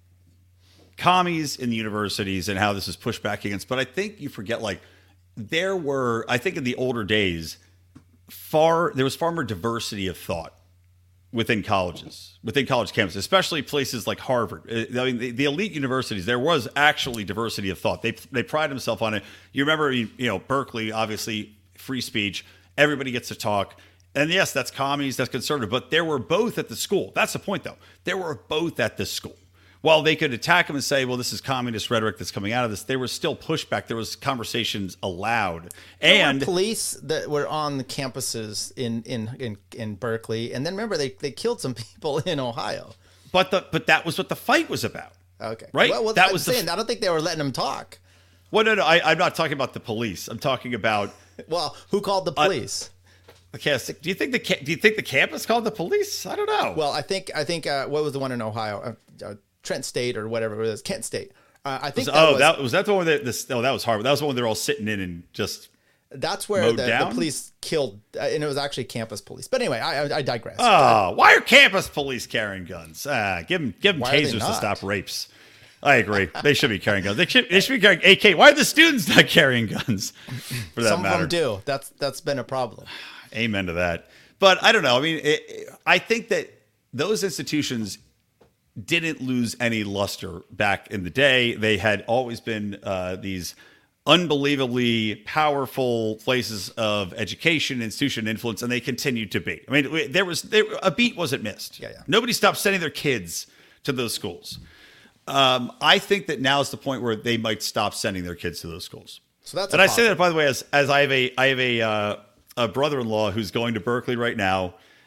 commies in the universities and how this is pushed back against. But I think you forget, like, there were, I think in the older days, far there was far more diversity of thought within colleges, within college campuses, especially places like Harvard. I mean, the, the elite universities, there was actually diversity of thought. They they pride themselves on it. You remember, you know, Berkeley, obviously free speech. Everybody gets to talk. And yes, that's commies, that's conservative. But there were both at the school. That's the point, though. There were both at the school. While they could attack them and say, well, this is communist rhetoric that's coming out of this, there was still pushback. There was conversations allowed. And police that were on the campuses in, in, in, in Berkeley. And then remember, they, they killed some people in Ohio. But the but that was what the fight was about. Okay. Right? Well, well that I'm was saying, the, I don't think they were letting them talk. Well, no, no, I, I'm not talking about the police. I'm talking about... Well, who called the police? Uh, okay, do you think the do you think the campus called the police? I don't know. Well, I think I think uh, what was the one in Ohio? Uh, uh, Trent State or whatever it is, Kent State. Uh, I think. Was, that oh, was, that was that the one where this. No, that was Harvard. That was the one they're all sitting in and just. That's where the, the police killed, uh, and it was actually campus police. But anyway, I, I, I digress. Oh, why are campus police carrying guns? Ah, give them give them tasers to stop rapes. I agree. They should be carrying guns. They should, they should be carrying A K. Why are the students not carrying guns? For that Some matter, of them do. That's that's been a problem. Amen to that. But I don't know. I mean, it, it, I think that those institutions didn't lose any luster back in the day. They had always been uh, these unbelievably powerful places of education, institution, influence, and they continued to be. I mean, there was there, a beat wasn't missed. Yeah, yeah. Nobody stopped sending their kids to those schools. Um, I think that now is the point where they might stop sending their kids to those schools. So that's and I say that, by the way, as as I have a I have a uh, a brother-in-law who's going to Berkeley right now.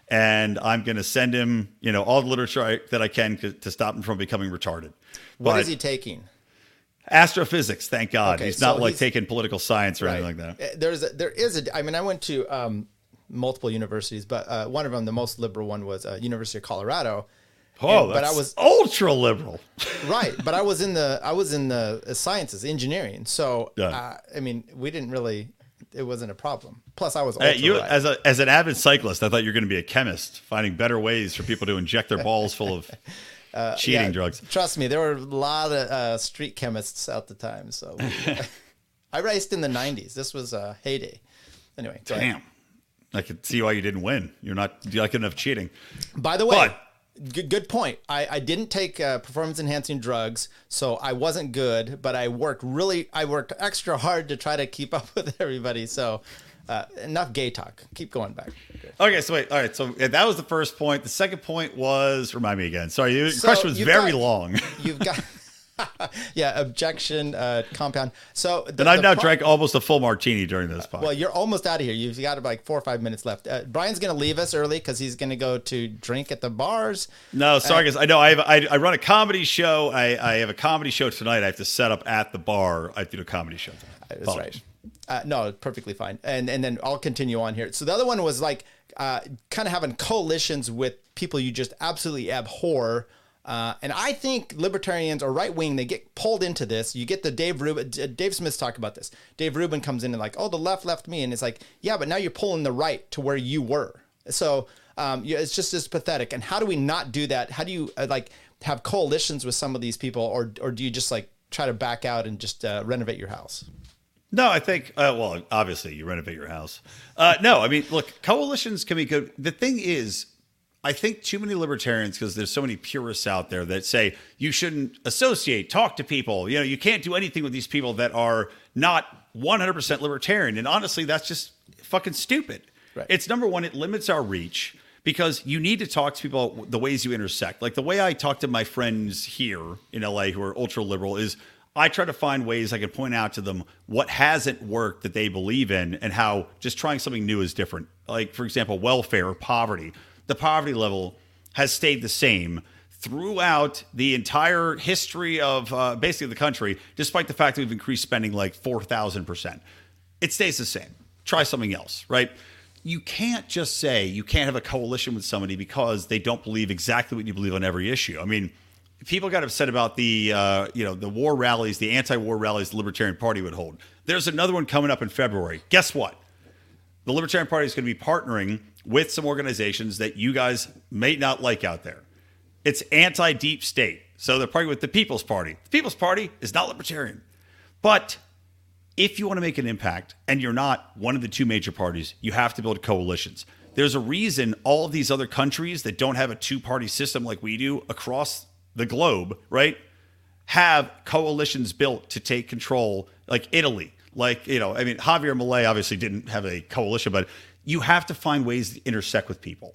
and I'm going to send him, you know, all the literature I, that I can to, to stop him from becoming retarded. What But is he taking? astrophysics, thank God. Okay, he's not so like he's- taking political science or Right. anything like that. Uh, There's a, there is a. I mean, I went to um, multiple universities, but uh, one of them, the most liberal one, was uh, University of Colorado. Oh, And- that's but I was ultra liberal. right, but I was in the I was in the uh, sciences, engineering. So Yeah. uh, I mean, we didn't really. It wasn't a problem. Plus, I was Hey, ultra you, right. as a as an avid cyclist, I thought you were going to be a chemist, finding better ways for people to inject their balls full of cheating Uh, Yeah, drugs. Trust me, there were a lot of uh, street chemists at the time. So I raced in the nineties. This was a heyday. Anyway, go ahead. Damn, I could see why you didn't win. You're not you're not good enough cheating. By the way, But- good, good point. I, I didn't take uh, performance enhancing drugs, so I wasn't good. But I worked really. I worked extra hard to try to keep up with everybody. So uh, enough gay talk. Keep going back. Good. Okay, so wait, all right. So yeah, that was the first point. The second point was remind me again. Sorry, your So question was you've very got- long, You've got. Yeah, objection, uh, compound. So the, and I've the now pro- drank almost a full martini during this podcast. Well, you're almost out of here. You've got like four or five minutes left. Uh, Brian's going to leave us early because he's going to go to drink at the bars. No, sorry, guys. I know I have I, I run a comedy show. I, I have a comedy show tonight. I have to set up at the bar. I have to do a comedy show. That's Apologies. right. Uh, no, perfectly fine. And and then I'll continue on here. So the other one was like uh, kind of having coalitions with people you just absolutely abhor. Uh, and I think libertarians or right wing, they get pulled into this. You get the Dave Rubin, uh, Dave Smith's talk about this. Dave Rubin comes in and like, oh, the left left me. And it's like, yeah, but now you're pulling the right to where you were. So um, yeah, it's just as pathetic. And how do we not do that? How do you uh, like have coalitions with some of these people, or or do you just like try to back out and just uh, renovate your house? No, I think, uh, well, obviously you renovate your house. Uh, no, I mean, look, coalitions can be good. The thing is, I think too many libertarians, because there's so many purists out there that say you shouldn't associate, talk to people. You know, you can't do anything with these people that are not one hundred percent libertarian. And honestly, that's just fucking stupid. Right. It's number one, it limits our reach because you need to talk to people the ways you intersect. Like the way I talk to my friends here in L A who are ultra liberal is I try to find ways I can point out to them what hasn't worked that they believe in and how just trying something new is different. Like, for example, welfare, poverty. The poverty level has stayed the same throughout the entire history of uh, basically the country, despite the fact that we've increased spending like four thousand percent. It stays the same. Try something else, right? You can't just say you can't have a coalition with somebody because they don't believe exactly what you believe on every issue. I mean, people got upset about the, uh, you know, the war rallies, the anti-war rallies the Libertarian Party would hold. There's another one coming up in February. Guess what? The Libertarian Party is going to be partnering with some organizations that you guys may not like out there. It's anti-deep state. So they're partnering with the People's Party. The People's Party is not libertarian. But if you want to make an impact and you're not one of the two major parties, you have to build coalitions. There's a reason all of these other countries that don't have a two-party system like we do across the globe, right, have coalitions built to take control, like Italy. Like, you know, I mean, Javier Milei obviously didn't have a coalition, but you have to find ways to intersect with people.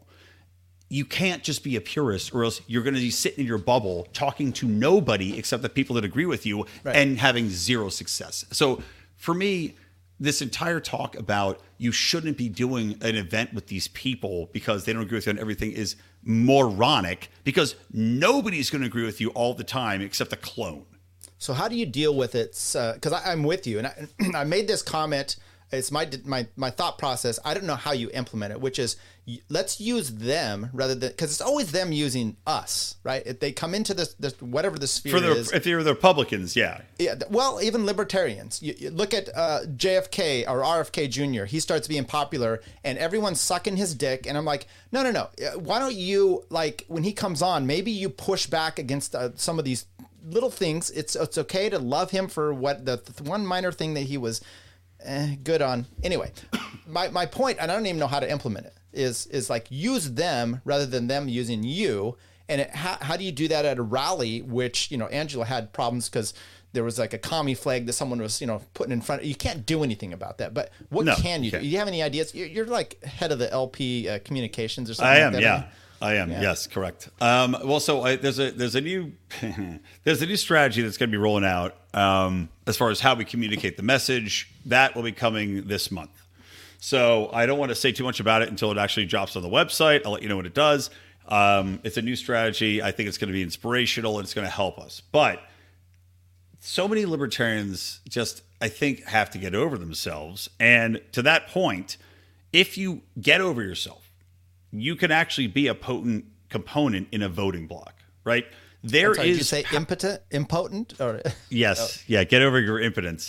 You can't just be a purist or else you're going to be sitting in your bubble talking to nobody except the people that agree with you Right. and having zero success. So for me, this entire talk about you shouldn't be doing an event with these people because they don't agree with you on everything is moronic because nobody's going to agree with you all the time except a clone. So how do you deal with it? Because I I'm with you, and I, I made this comment. It's my my my thought process. I don't know how you implement it, which is y- let's use them rather than because it's always them using us, right? If they come into this, this whatever the sphere For the is. if you're the Republicans, yeah. Yeah, th- well, even libertarians. You, you look at uh, J F K or R F K Junior He starts being popular, and everyone's sucking his dick. And I'm like, no, no, no. Uh, Why don't you like when he comes on? Maybe you push back against uh, some of these little things. It's it's okay to love him for what the, the one minor thing that he was eh, good on. Anyway, my my point, and I don't even know how to implement it. Is is like use them rather than them using you. And it, how, how do you do that at a rally, which, you know, Angela had problems because there was like a commie flag that someone was, you know, putting in front. You can't do anything about that. But what No, can you you do? can't. Do you have any ideas? You're, you're like head of the L P uh, communications or something I like am, that. yeah. I am, Yeah. yes, correct. Um, well, so I, there's a there's a new there's a new strategy that's going to be rolling out um, as far as how we communicate the message. That will be coming this month. So I don't want to say too much about it until it actually drops on the website. I'll let you know when it does. Um, it's a new strategy. I think it's going to be inspirational and it's going to help us. But so many libertarians just, I think, have to get over themselves. And to that point, if you get over yourself, you can actually be a potent component in a voting block, right? There I'm sorry, is. Did you say impotent, impotent, or yes, oh. yeah. Get over your impotence.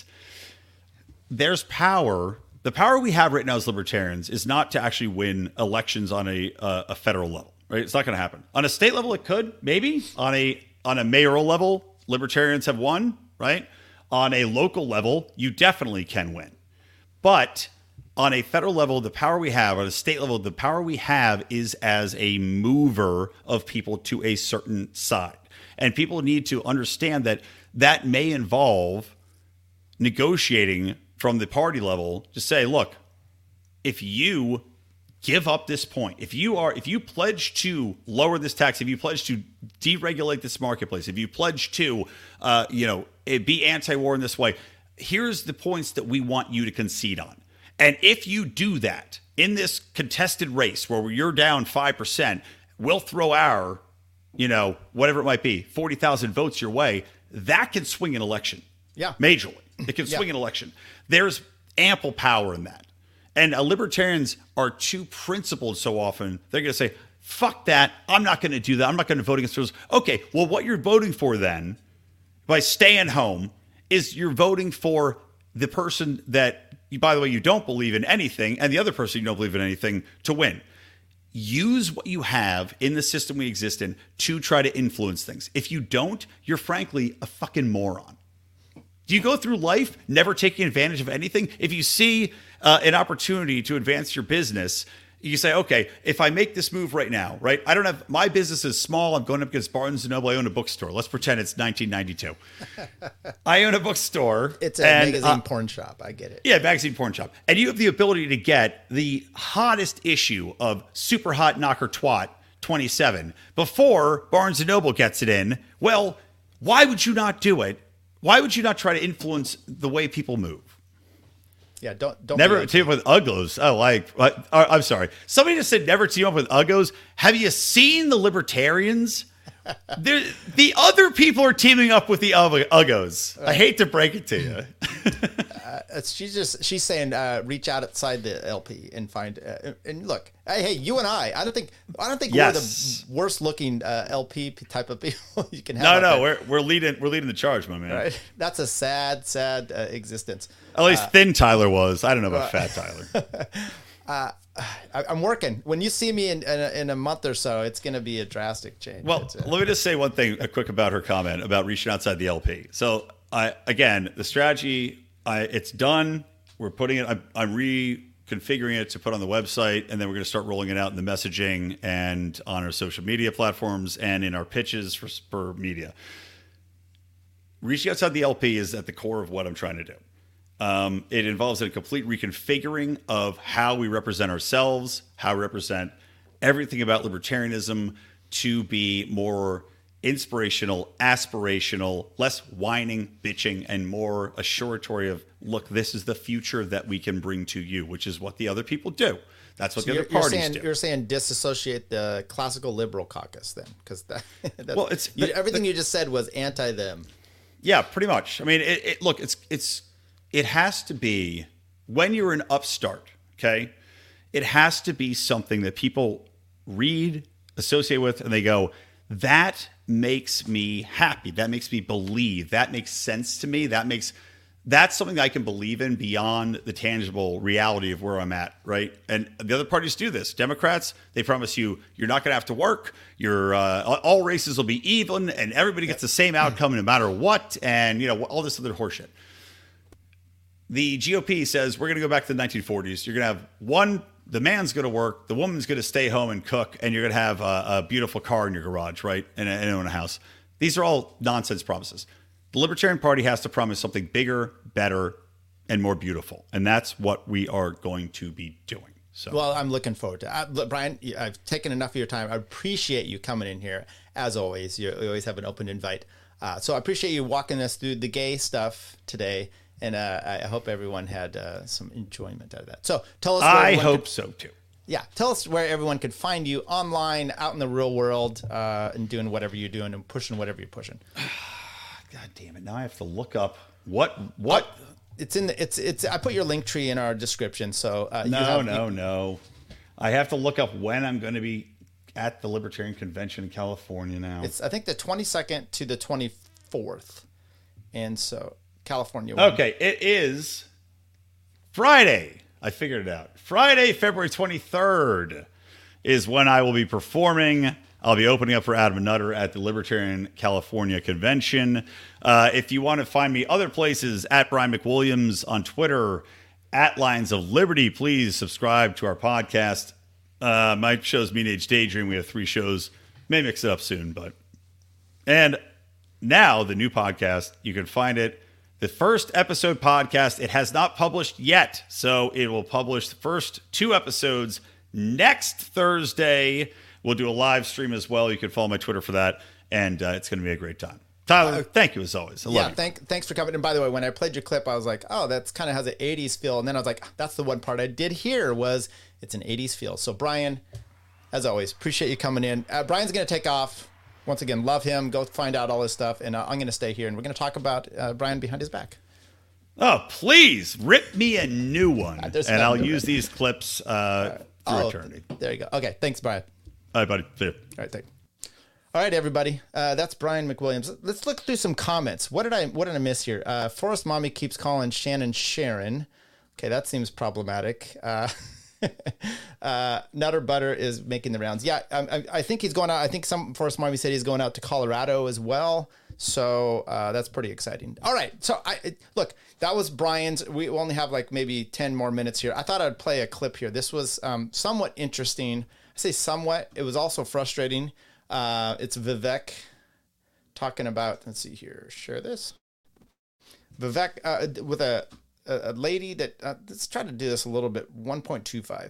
There's power. The power we have right now as libertarians is not to actually win elections on a uh, a federal level, right? It's not going to happen. On a state level, it could, maybe. On a on a mayoral level, libertarians have won, right? On a local level, you definitely can win. But on a federal level, the power we have, on a state level, the power we have is as a mover of people to a certain side. And people need to understand that that may involve negotiating from the party level to say, look, if you give up this point, if you are, if you pledge to lower this tax, if you pledge to deregulate this marketplace, if you pledge to, uh, you know, be anti-war in this way, here's the points that we want you to concede on. And if you do that in this contested race where you're down five percent, we'll throw our, you know, whatever it might be, forty thousand votes your way. That can swing an election. Yeah. Majorly. It can swing yeah. an election. There's ample power in that. And uh, libertarians are too principled so often. They're going to say, fuck that. I'm not going to do that. I'm not going to vote against those. Okay, well, what you're voting for then, by staying home, is you're voting for the person that, by the way, you don't believe in anything, and the other person you don't believe in anything to win. Use what you have in the system we exist in to try to influence things. If you don't, you're frankly a fucking moron. Do you go through life never taking advantage of anything? If you see uh, an opportunity to advance your business, you say, okay, if I make this move right now, right? I don't have, my business is small. I'm going up against Barnes and Noble. I own a bookstore. Let's pretend it's nineteen ninety-two. I own a bookstore. It's a and, magazine uh, porn shop. I get it. Yeah, magazine porn shop. And you have the ability to get the hottest issue of Super Hot Knocker Twat twenty-seven before Barnes and Noble gets it in. Well, why would you not do it? Why would you not try to influence the way people move? Yeah, don't don't never team up with Uggos. Oh, like uh, I'm sorry. Somebody just said never team up with Uggos. Have you seen the Libertarians? They're, the other people are teaming up with the Uggos. I hate to break it to you. uh, she's just she's saying uh, reach out outside the L P and find uh, and look. Hey, hey, you and I. I don't think I don't think yes. we're the worst looking uh, L P type of people you can have. No, no, there. we're we're leading we're leading the charge, my man. Right? That's a sad, sad uh, existence. At least uh, thin Tyler was. I don't know about uh, fat Tyler. uh, I, I'm working. When you see me in in a, in a month or so, it's going to be a drastic change. Well, uh, let me just say one thing, a quick about her comment about reaching outside the L P. So, I again, the strategy, I, it's done. We're putting it. I'm, I'm reconfiguring it to put on the website, and then we're going to start rolling it out in the messaging and on our social media platforms and in our pitches for, for media. Reaching outside the L P is at the core of what I'm trying to do. Um, it involves a complete reconfiguring of how we represent ourselves, how we represent everything about libertarianism to be more inspirational, aspirational, less whining, bitching, and more assuratory of, look, this is the future that we can bring to you, which is what the other people do. That's what so the other you're, parties you're saying, do. You're saying disassociate the classical liberal caucus then, because that, well, it's you, the, everything the, you just said was anti them. Yeah, pretty much. I mean, it, it, look, it's it's it has to be when you're an upstart. Okay, it has to be something that people read, associate with, and they go, that makes me happy. That makes me believe. That makes sense to me. That makes that's something that I can believe in beyond the tangible reality of where I'm at, right? And the other parties do this. Democrats, they promise you you're not going to have to work. You're uh, all races will be even, and everybody gets the same outcome no matter what, and you know all this other horseshit. The G O P says we're going to go back to the nineteen forties. You're going to have one. The man's going to work, the woman's going to stay home and cook, and you're going to have a, a beautiful car in your garage, right? And, and own a house. These are all nonsense promises. The Libertarian Party has to promise something bigger, better, and more beautiful. And that's what we are going to be doing. So, well, I'm looking forward to it. Uh, Brian, I've taken enough of your time. I appreciate you coming in here. As always, you always have an open invite. Uh, so I appreciate you walking us through the gay stuff today. And uh, I hope everyone had uh, some enjoyment out of that. So tell us. Where I everyone hope could, so too. Yeah, tell us where everyone could find you online, out in the real world, uh, and doing whatever you're doing and pushing whatever you're pushing. God damn it! Now I have to look up what what. Uh, it's in the it's it's. I put your link tree in our description. So uh, no, you have, no, you, no. I have to look up when I'm going to be at the Libertarian Convention in California now. It's I think the twenty-second to the twenty-fourth, and so California. Okay, it is Friday. I figured it out. Friday, February twenty-third is when I will be performing. I'll be opening up for Adam Nutter at the Libertarian California Convention. Uh, if you want to find me other places, at Brian McWilliams on Twitter, at Lions of Liberty, please subscribe to our podcast. Uh, my show's Mean Age Daydream. We have three shows. May mix it up soon, but and now the new podcast. You can find it. The first episode podcast. It has not published yet, so it will publish the first two episodes next Thursday. We'll do a live stream as well. You can follow my Twitter for that, and uh, it's going to be a great time. Tyler, thank you as always. I yeah, love you. thank, thanks for coming. And by the way, when I played your clip, I was like, oh, that's kind of has an eighties feel. And then I was like, that's the one part I did hear was it's an eighties feel. So Brian, as always, appreciate you coming in. Uh, Brian's going to take off. Once again, love him. Go find out all this stuff. And uh, I'm going to stay here, and we're going to talk about uh, Brian behind his back. Oh, please rip me a new one, Uh, and there's I'll nothing to use rip. these clips uh, through Oh, eternity. there you go. Okay, thanks, Brian. All right, buddy. See you. All right, thank you. All right, everybody. Uh, that's Brian McWilliams. Let's look through some comments. What did I What did I miss here? Uh, Forrest Mommy keeps calling Shannon Sharon. Okay, that seems problematic. Uh, uh, Nutter Butter is making the rounds. Yeah, I, I, I think he's going out. I think some Forrest Mommy said he's going out to Colorado as well. So uh, that's pretty exciting. All right. So I it, look, that was Brian's. We only have like maybe ten more minutes here. I thought I'd play a clip here. This was um, somewhat interesting. I say somewhat. It was also frustrating. Uh, it's Vivek talking about, let's see here, share this. Vivek uh, with a, a lady that, uh, let's try to do this a little bit, one point two five.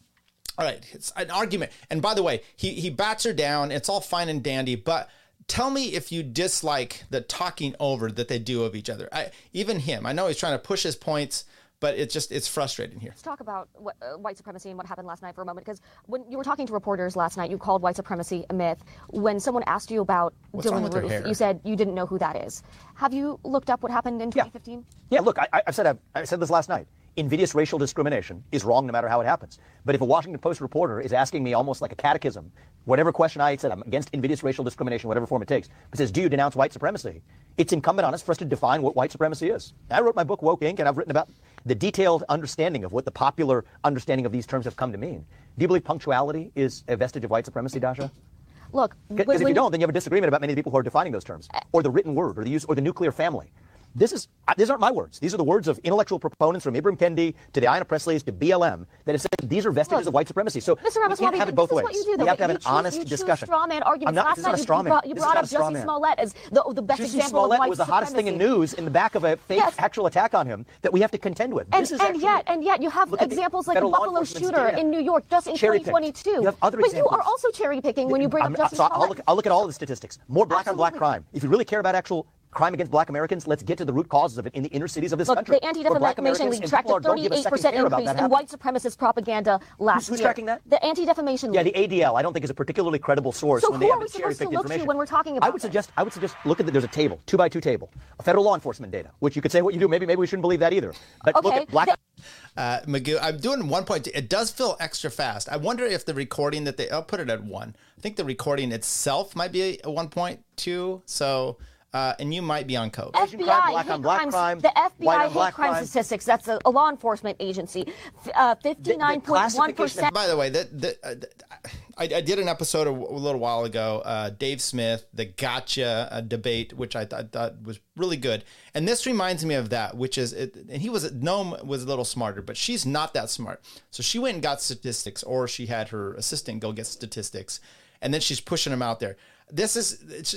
All right, it's an argument. And by the way, he, he bats her down. It's all fine and dandy, but tell me if you dislike the talking over that they do of each other. I, even him, I know he's trying to push his points, but it's just, it's frustrating here. Let's talk about what, uh, white supremacy and what happened last night for a moment, because when you were talking to reporters last night, you called white supremacy a myth. When someone asked you about What's wrong with Dylan her Roof, hair? you said you didn't know who that is. Have you looked up what happened in twenty fifteen? Yeah, look, I, I've said I've, I said this last night. Invidious racial discrimination is wrong no matter how it happens. But if a Washington Post reporter is asking me almost like a catechism, whatever question I said, I'm against invidious racial discrimination, whatever form it takes, but says, do you denounce white supremacy? It's incumbent on us for us to define what white supremacy is. I wrote my book, Woke Incorporated, and I've written about the detailed understanding of what the popular understanding of these terms have come to mean. Do you believe punctuality is a vestige of white supremacy, Dasha? Look, because if you don't, then you have a disagreement about many of the people who are defining those terms, or the written word, or the use, or the nuclear family. This is these aren't my words. These are the words of intellectual proponents from Ibram Kendi to the Ayanna Presleys to B L M that have said these are vestiges Look, of white supremacy. So Mister we can't Ramaswamy, have it both this ways. is what you do, though. We have to have You an choose- honest you choose discussion. straw man arguments. I'm not, Last this is night not a you- straw you man. brought, you This brought is up not a straw Jussie man. Smollett as the, the best Jussie example Smollett of white was the hottest thing in supremacy. news in the back of a fake Yes. actual attack on him that we have to contend with. And, This is and actually, yet, and yet, you have look at the examples like the federal law Buffalo enforcement's shooter data. in New York just in Cherry-picked. twenty twenty-two. You have other but you are examples. also cherry picking when you bring I'm, up Jussie so I'll Smollett. look, I'll look at all of the statistics. More black on black Absolutely. crime. If you really care about actual crime against black Americans, let's get to the root causes of it in the inner cities of this Look, country. the where black Anti-Defamation Americans League and tracked people a are- don't give a thirty-eight second percent care about increase that in white supremacist propaganda last Who's year. tracking that? The Anti-Defamation Yeah, League. the A D L, I don't think is a particularly credible source So when who they are have we the supposed to cherry-picked look to information. when we're talking I about would this? suggest, I would suggest, look at the, there's a table, two by two table, federal law enforcement data, which you could say what you do. Maybe, maybe we shouldn't believe that either. But look Okay, at black. Uh, Magoo, I'm doing one point. It does feel extra fast. I wonder if the recording that they, I'll put it at one. I think the recording itself might be a one point two. So, uh, and you might be on code. F B I crime, black hate on black crimes, crime, the F B white I on hate black crime crime. statistics. That's a, a law enforcement agency. F- Uh, fifty-nine point one percent. By the way, that, that uh, I, I did an episode a, a little while ago. Uh, Dave Smith, the gotcha uh, debate, which I th- thought was really good. And this reminds me of that, which is, it, and he was Noam was a little smarter, but she's not that smart. So she went and got statistics, or she had her assistant go get statistics, and then she's pushing them out there. This is it's just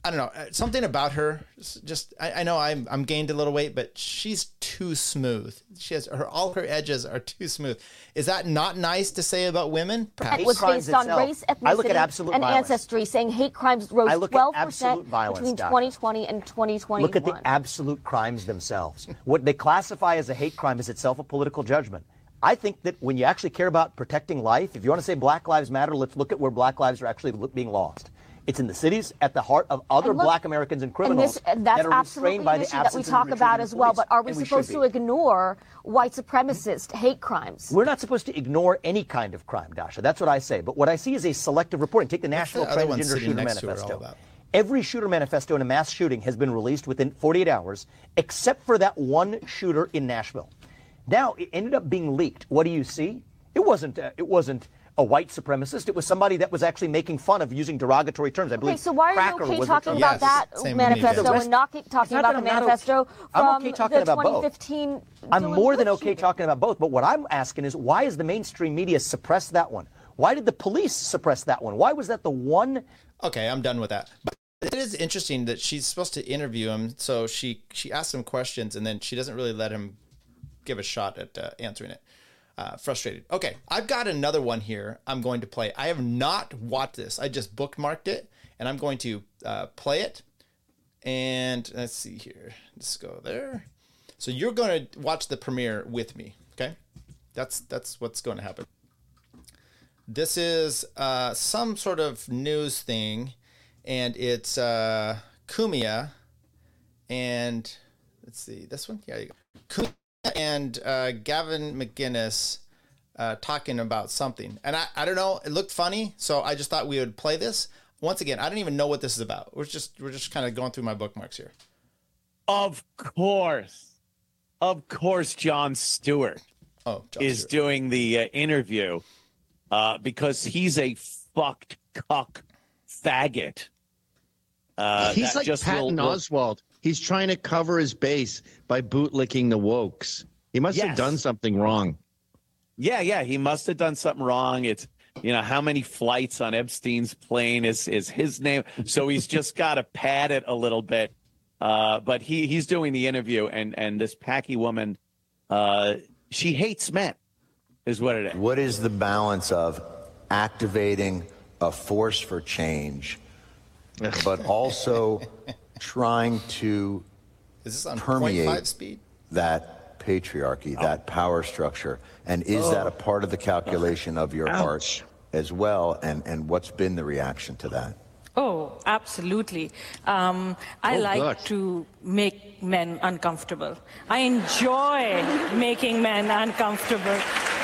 I don't know, something about her. Just I, I know I'm I'm gained a little weight, but she's too smooth. She has her all her edges are too smooth. Is that not nice to say about women? It was based on race, ethnicity, and ancestry, saying hate crimes rose twelve percent between twenty twenty and twenty twenty-one. Look at the absolute crimes themselves. What they classify as a hate crime is itself a political judgment. I think that when you actually care about protecting life, if you want to say Black Lives Matter, let's look at where Black lives are actually being lost. It's in the cities, at the heart of other look, Black Americans and criminals and this, that's that are restrained by the issue that we absence talk of about as well. But are we we supposed to ignore white supremacist hate crimes? We're not supposed to ignore any kind of crime, Dasha. That's what I say. But what I see is a selective reporting. Take the National Transgender Shooter Manifesto. Every shooter manifesto in a mass shooting has been released within forty-eight hours, except for that one shooter in Nashville. Now it ended up being leaked. What do you see? It wasn't. Uh, it wasn't. a white supremacist. It was somebody that was actually making fun of using derogatory terms. I believe. Okay, so why are you okay talking about that manifesto and not talking about the manifesto from the twenty fifteen? I'm more than okay talking about both, but what I'm asking is, why is the mainstream media suppress that one? Why did the police suppress that one? Why was that the one? Okay, I'm done with that. But it is interesting that she's supposed to interview him, so she she asks him questions, and then she doesn't really let him give a shot at uh, answering it. Uh, frustrated. Okay, I've got another one here I'm going to play. I have not watched this. I just bookmarked it, and I'm going to uh, play it. And let's see here. Let's go there. So you're going to watch the premiere with me, okay? That's that's what's going to happen. This is uh, some sort of news thing, and it's uh, Cumia, and let's see, this one? Yeah, you go. Cumia and uh, Gavin McInnes uh, talking about something. And I, I don't know, it looked funny, so I just thought we would play this. Once again, I don't even know what this is about. We're just we're just kind of going through my bookmarks here. Of course. Of course, Jon Stewart oh, Jon is Stewart. doing the uh, interview uh, because he's a fucked cuck faggot. Uh, he's like just Patton will, will, Oswalt. He's trying to cover his base by bootlicking the wokes. He must yes. have done something wrong. Yeah, yeah, he must have done something wrong. It's, you know, how many flights on Epstein's plane is is his name? So he's just got to pad it a little bit. Uh, but he he's doing the interview, and and this Packy woman, uh, she hates men, is what it is. What is the balance of activating a force for change, but also trying to is this on permeate speed? that patriarchy, oh. that power structure? And is oh. that a part of the calculation of your Ouch. heart as well? And, and what's been the reaction to that? Oh, absolutely. Um, I oh, like God. to make men uncomfortable. I enjoy making men uncomfortable.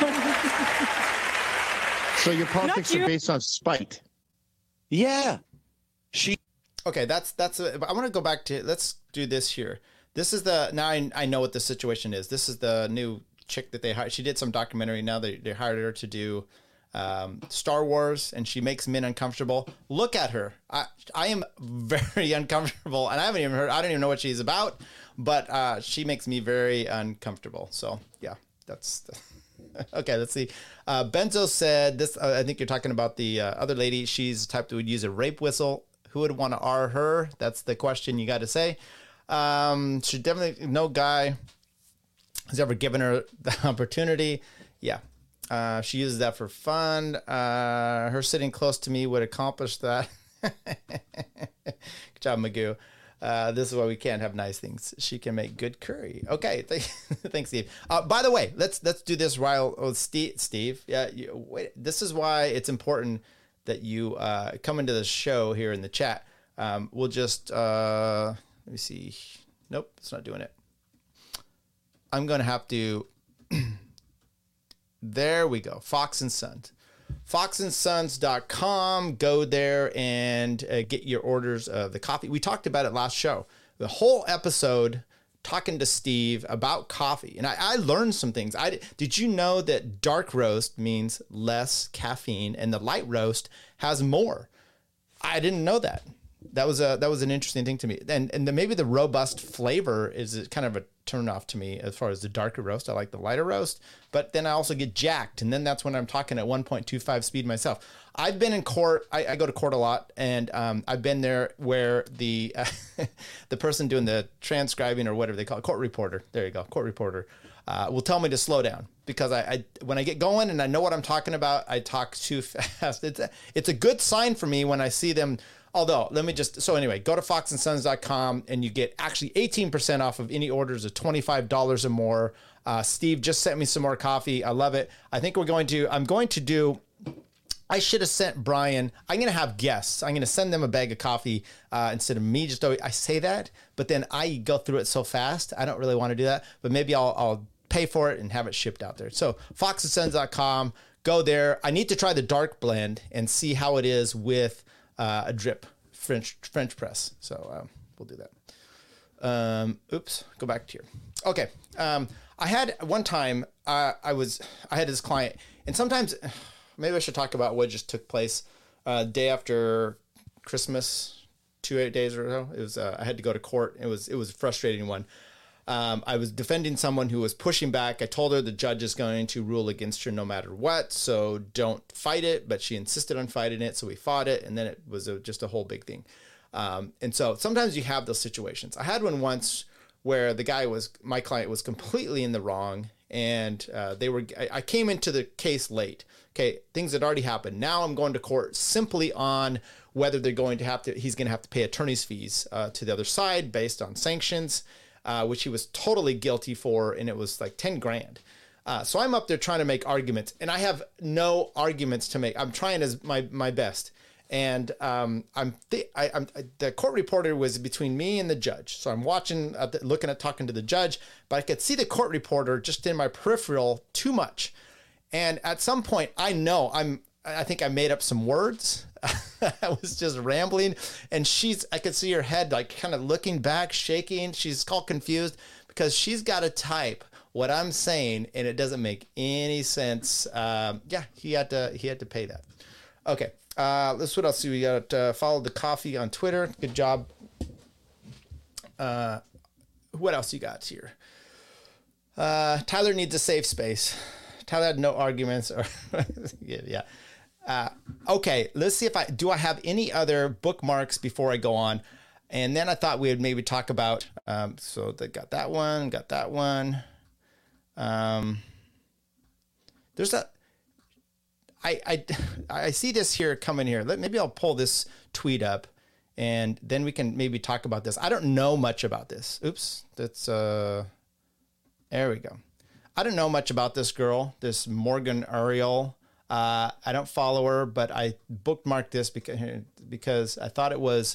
So your politics you. are based on spite? Yeah. She. Okay, that's that's. A, I want to go back to. Let's do this here. This is the now I I know what the situation is. This is the new chick that they hired. She did some documentary. Now they they hired her to do um, Star Wars, and she makes men uncomfortable. Look at her. I I am very uncomfortable, and I haven't even heard. I don't even know what she's about, but uh, she makes me very uncomfortable. So yeah, that's. The, okay, let's see. Uh, Benzo said this. Uh, I think you're talking about the uh, other lady. She's the type that would use a rape whistle. Who would want to R her? That's the question you got to say. Um, she definitely, no guy has ever given her the opportunity. Yeah. Uh, she uses that for fun. Uh, her sitting close to me would accomplish that. Good job, Magoo. Uh, this is why we can't have nice things. She can make good curry. Okay, thanks, Steve. Uh, by the way, let's let's do this while oh, Steve. Steve, yeah, you, wait, this is why it's important that you uh, come into the show here in the chat. Um, we'll just uh, let me see. Nope, it's not doing it. I'm gonna have to. There we go. Fox and Sons. fox and sons dot com. Go there and uh, get your orders of the coffee. We talked about it last show. The whole episode talking to Steve about coffee. And I, I learned some things. I, did you know that dark roast means less caffeine and the light roast has more? I didn't know that. that was a that was an interesting thing to me. And and the, maybe the robust flavor is kind of a turn off to me as far as the darker roast. I like the lighter roast, but then I also get jacked, and then that's when I'm talking at one point two five speed myself. I've been in court. I, I go to court a lot, and um, I've been there where the uh, the person doing the transcribing or whatever they call it, court reporter. There you go, court reporter. Uh, will tell me to slow down because I, I when I get going and I know what I'm talking about, I talk too fast. It's a, it's a good sign for me when I see them. Although, let me just, so anyway, go to fox and sons dot com and you get actually eighteen percent off of any orders of twenty-five dollars or more. Uh, Steve just sent me some more coffee. I love it. I think we're going to, I'm going to do, I should have sent Brian, I'm going to have guests. I'm going to send them a bag of coffee uh, instead of me just, I say that, but then I go through it so fast. I don't really want to do that, but maybe I'll, I'll pay for it and have it shipped out there. So fox and sons dot com, go there. I need to try the dark blend and see how it is with uh, a drip French French press. So um, we'll do that. Um, oops, go back to here. Okay. Um, I had one time uh, I was I had this client, and sometimes maybe I should talk about what just took place uh, day after Christmas, two eight days or so. It was uh, I had to go to court. It was it was a frustrating one. Um, I was defending someone who was pushing back. I told her the judge is going to rule against her no matter what, so don't fight it. But she insisted on fighting it, so we fought it, and then it was a, just a whole big thing. Um, and so sometimes you have those situations. I had one once where the guy was, my client was completely in the wrong, and uh, they were. I, I came into the case late. Okay, things had already happened. Now I'm going to court simply on whether they're going to have to. He's going to have to pay attorney's fees uh, to the other side based on sanctions. Uh, which he was totally guilty for, and it was like ten grand. Uh, so I'm up there trying to make arguments, and I have no arguments to make. I'm trying as my my best, and um, I'm, th- I, I'm the court reporter was between me and the judge. So I'm watching, at the, looking at talking to the judge, but I could see the court reporter just in my peripheral too much. And at some point, I know I'm. I think I made up some words. I was just rambling, and she's, I could see her head like kind of looking back, shaking. She's all confused because she's got to type what I'm saying, and it doesn't make any sense. Um, yeah, he had to, he had to pay that. Okay. Uh, let's, what else do we got? Uh, follow the coffee on Twitter. Good job. Uh, what else you got here? Uh, Tyler needs a safe space. Tyler had no arguments or yeah. yeah. Uh, okay, let's see if I, do I have any other bookmarks before I go on? And then I thought we would maybe talk about, um, so they got that one, got that one. Um, there's a, I, I, I see this here coming here. Let, maybe I'll pull this tweet up and then we can maybe talk about this. I don't know much about this. Oops, that's, uh, there we go. I don't know much about this girl, this Morgan Ariel. Uh, I don't follow her, but I bookmarked this because, because I thought it was,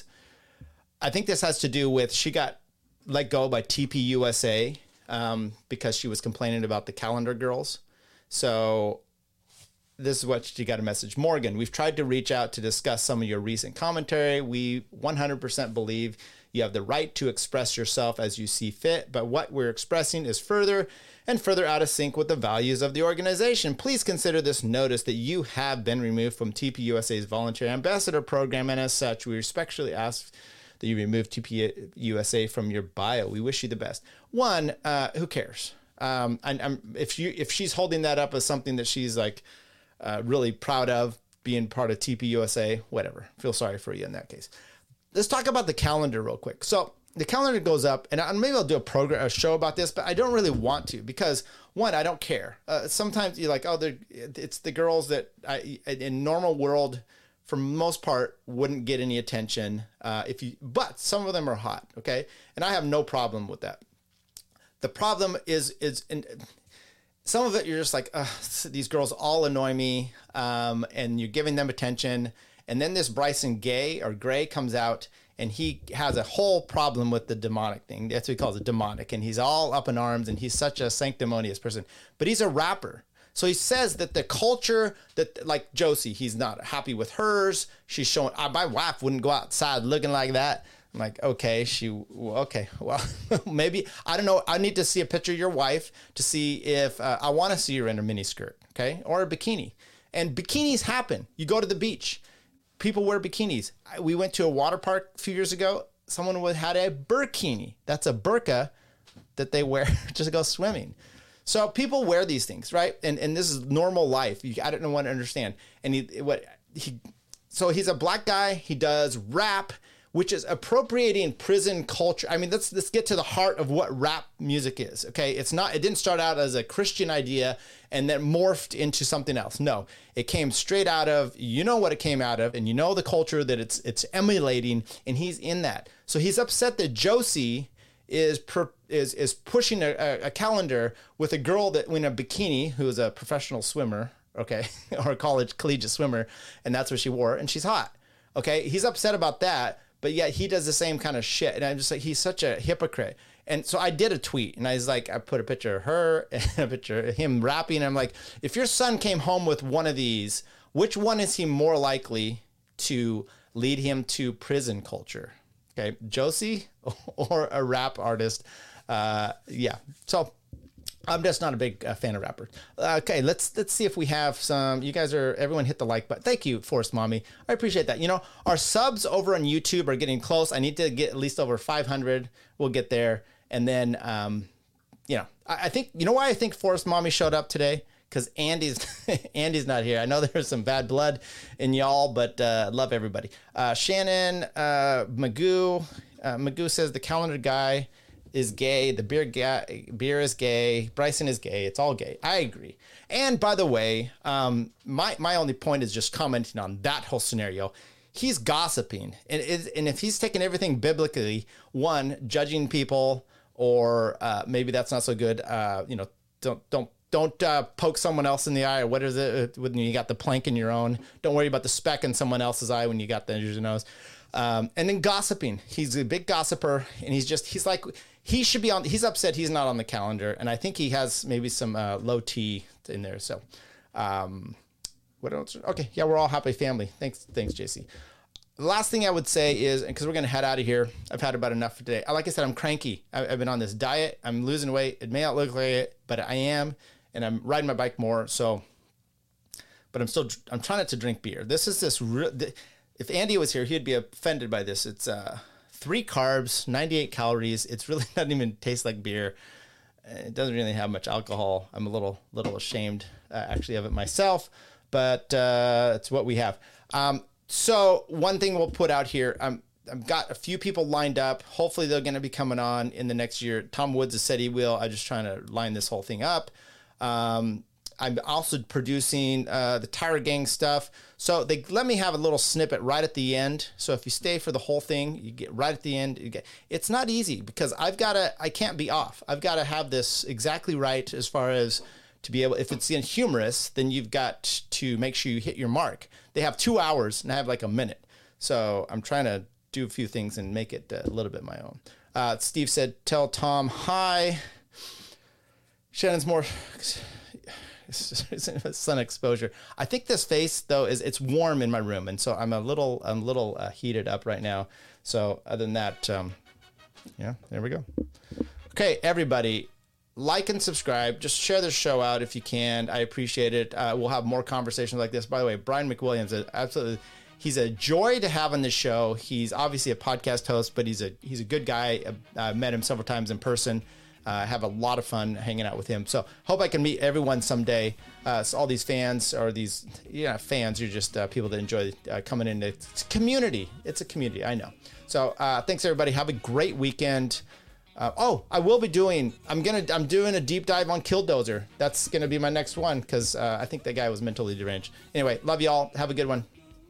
I think this has to do with, she got let go by T P U S A um, because she was complaining about the calendar girls. So this is what she got a message. Morgan, we've tried to reach out to discuss some of your recent commentary. We one hundred percent believe you have the right to express yourself as you see fit, but what we're expressing is further and further out of sync with the values of the organization. Please consider this notice that you have been removed from T P U S A's Voluntary Ambassador Program, and as such, we respectfully ask that you remove T P U S A from your bio. We wish you the best. One, uh, who cares? Um, and I'm, if you if she's holding that up as something that she's like uh, really proud of, being part of T P U S A, whatever. Feel sorry for you in that case. Let's talk about the calendar real quick. So the calendar goes up, and maybe I'll do a program, a show about this, but I don't really want to because one, I don't care. Uh, sometimes you're like, oh, it's the girls that I, in normal world, for most part, wouldn't get any attention. Uh, if you, but some of them are hot, okay, and I have no problem with that. The problem is, is in some of it you're just like, these girls all annoy me, um, and you're giving them attention. And then this Bryson Gay or Gray comes out and he has a whole problem with the demonic thing. That's what he calls it, demonic. And he's all up in arms and he's such a sanctimonious person. But he's a rapper. So he says that the culture that, like Josie, he's not happy with hers. She's showing, oh, my wife wouldn't go outside looking like that. I'm like, okay, she, okay, well, maybe, I don't know. I need to see a picture of your wife to see if, uh, I want to see her in a mini skirt, okay? Or a bikini. And bikinis happen. You go to the beach. people wear bikinis. I- We went to a water park a few years ago. Someone wa- had a burkini. That's a burqa that they wear just to go swimming. So people wear these things, right? And and this is normal life. You, I don't know what to understand. And he what he so he's a black guy. He does rap, which is appropriating prison culture. I mean, let's let's get to the heart of what rap music is. Okay, it's not. It didn't start out as a Christian idea and then morphed into something else. No, it came straight out of, you know what it came out of, and you know the culture that it's it's emulating, and he's in that. So he's upset that Josie is per, is is pushing a, a, a calendar with a girl that in a bikini who is a professional swimmer, okay, or a college collegiate swimmer, and that's what she wore, and she's hot. Okay, he's upset about that, but yet he does the same kind of shit, and I'm just like, he's such a hypocrite. And so I did a tweet, and I was like, I put a picture of her and a picture of him rapping. And I'm like, if your son came home with one of these, which one is he more likely to lead him to prison culture? Okay, Josie or a rap artist? Uh, yeah. So I'm just not a big uh, fan of rappers. Uh, okay, let's let's see if we have some. You guys are everyone hit the like button. Thank you, Forest Mommy. I appreciate that. You know, our subs over on YouTube are getting close. I need to get at least over five hundred. We'll get there, and then um, you know, I, I think you know why I think Forest Mommy showed up today. Because Andy's Andy's not here. I know there's some bad blood in y'all, but uh, love everybody. Uh, Shannon uh, Magoo uh, Magoo says the calendar guy is gay. The beer guy beer is gay. Bryson is gay. It's all gay. I agree. And by the way, um, my my only point is just commenting on that whole scenario. He's gossiping, and it, and if he's taking everything biblically, one, judging people, or uh, maybe that's not so good. Uh, you know, don't don't. Don't uh, poke someone else in the eye. Or what is it when you got the plank in your own? Don't worry about the speck in someone else's eye when you got the your nose. Um, and then gossiping. He's a big gossiper, and he's just he's like he should be on. He's upset he's not on the calendar, and I think he has maybe some uh, low T in there. So, um, what else? Okay, yeah, we're all happy family. Thanks, thanks, J C. The last thing I would say is, because we're going to head out of here, I've had about enough for today. Like I said, I'm cranky. I've been on this diet. I'm losing weight. It may not look like it, but I am. And I'm riding my bike more. So, but I'm still, I'm trying not to drink beer. This is this, real, if Andy was here, he'd be offended by this. It's uh, three carbs, ninety-eight calories. It's really doesn't even taste like beer. It doesn't really have much alcohol. I'm a little, little ashamed uh, actually of it myself, but uh, it's what we have. Um, so one thing we'll put out here, um, I've got a few people lined up. Hopefully they're going to be coming on in the next year. Tom Woods has said he will. I'm just trying to line this whole thing up. Um, I'm also producing uh, the Tire Gang stuff. So they let me have a little snippet right at the end. So if you stay for the whole thing, you get right at the end. You get, it's not easy because I've got to, I can't be off. I've got to have this exactly right as far as to be able, if it's humorous, then you've got to make sure you hit your mark. They have two hours and I have like a minute. So I'm trying to do a few things and make it a little bit my own. Uh, Steve said, tell Tom hi. Shannon's more sun exposure. I think this face though is it's warm in my room, and so I'm a little I'm a little uh, heated up right now. So other than that, um, yeah, there we go. Okay, everybody, like and subscribe. Just share this show out if you can. I appreciate it. Uh, we'll have more conversations like this. By the way, Brian McWilliams is absolutely. He's a joy to have on the show. He's obviously a podcast host, but he's a he's a good guy. I uh, met him several times in person. I uh, have a lot of fun hanging out with him. So hope I can meet everyone someday. Uh, so all these fans or these, yeah, fans, you're just uh, people that enjoy uh, coming in. It's a community. It's a community. I know. So uh, thanks everybody. Have a great weekend. Uh, oh, I will be doing, I'm going to, I'm doing a deep dive on Killdozer. That's going to be my next one. Cause uh, I think that guy was mentally deranged. Anyway, love y'all. Have a good one.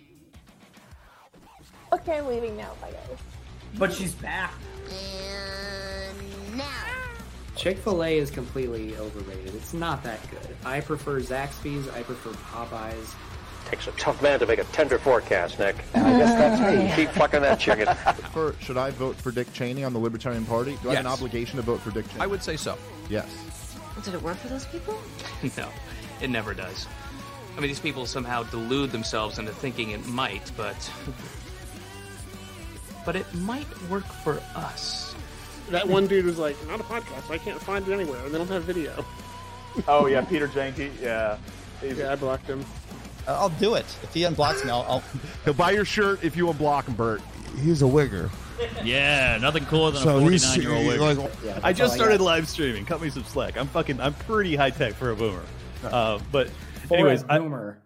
Okay, I'm leaving now. Bye guys. But she's back. And now. Chick-fil-A is completely overrated. It's not that good. I prefer Zaxby's. I prefer Popeyes. Takes a tough man to make a tender forecast, Nick. I guess that's me. Keep fucking that chicken. For, should I vote for Dick Cheney on the Libertarian Party? Do I have an Yes. obligation to vote for Dick Cheney? I would say so. Yes. Did it work for those people? No, it never does. I mean, these people somehow delude themselves into thinking it might, but... But it might work for us. That one dude was like, not a podcast, I can't find it anywhere, and they don't have video. Oh, yeah, Peter Janke, yeah. He's, Yeah, I blocked him. I'll do it. If he unblocks me, I'll. I'll... He'll buy your shirt if you unblock him, Bert. He's a wigger. Yeah, nothing cooler than So a he's- forty-nine-year-old he- wigger. like- I that's just all I started got. live streaming. Cut me some slack. I'm fucking. I'm pretty high tech for a boomer. Uh, but For anyways, a I, boomer.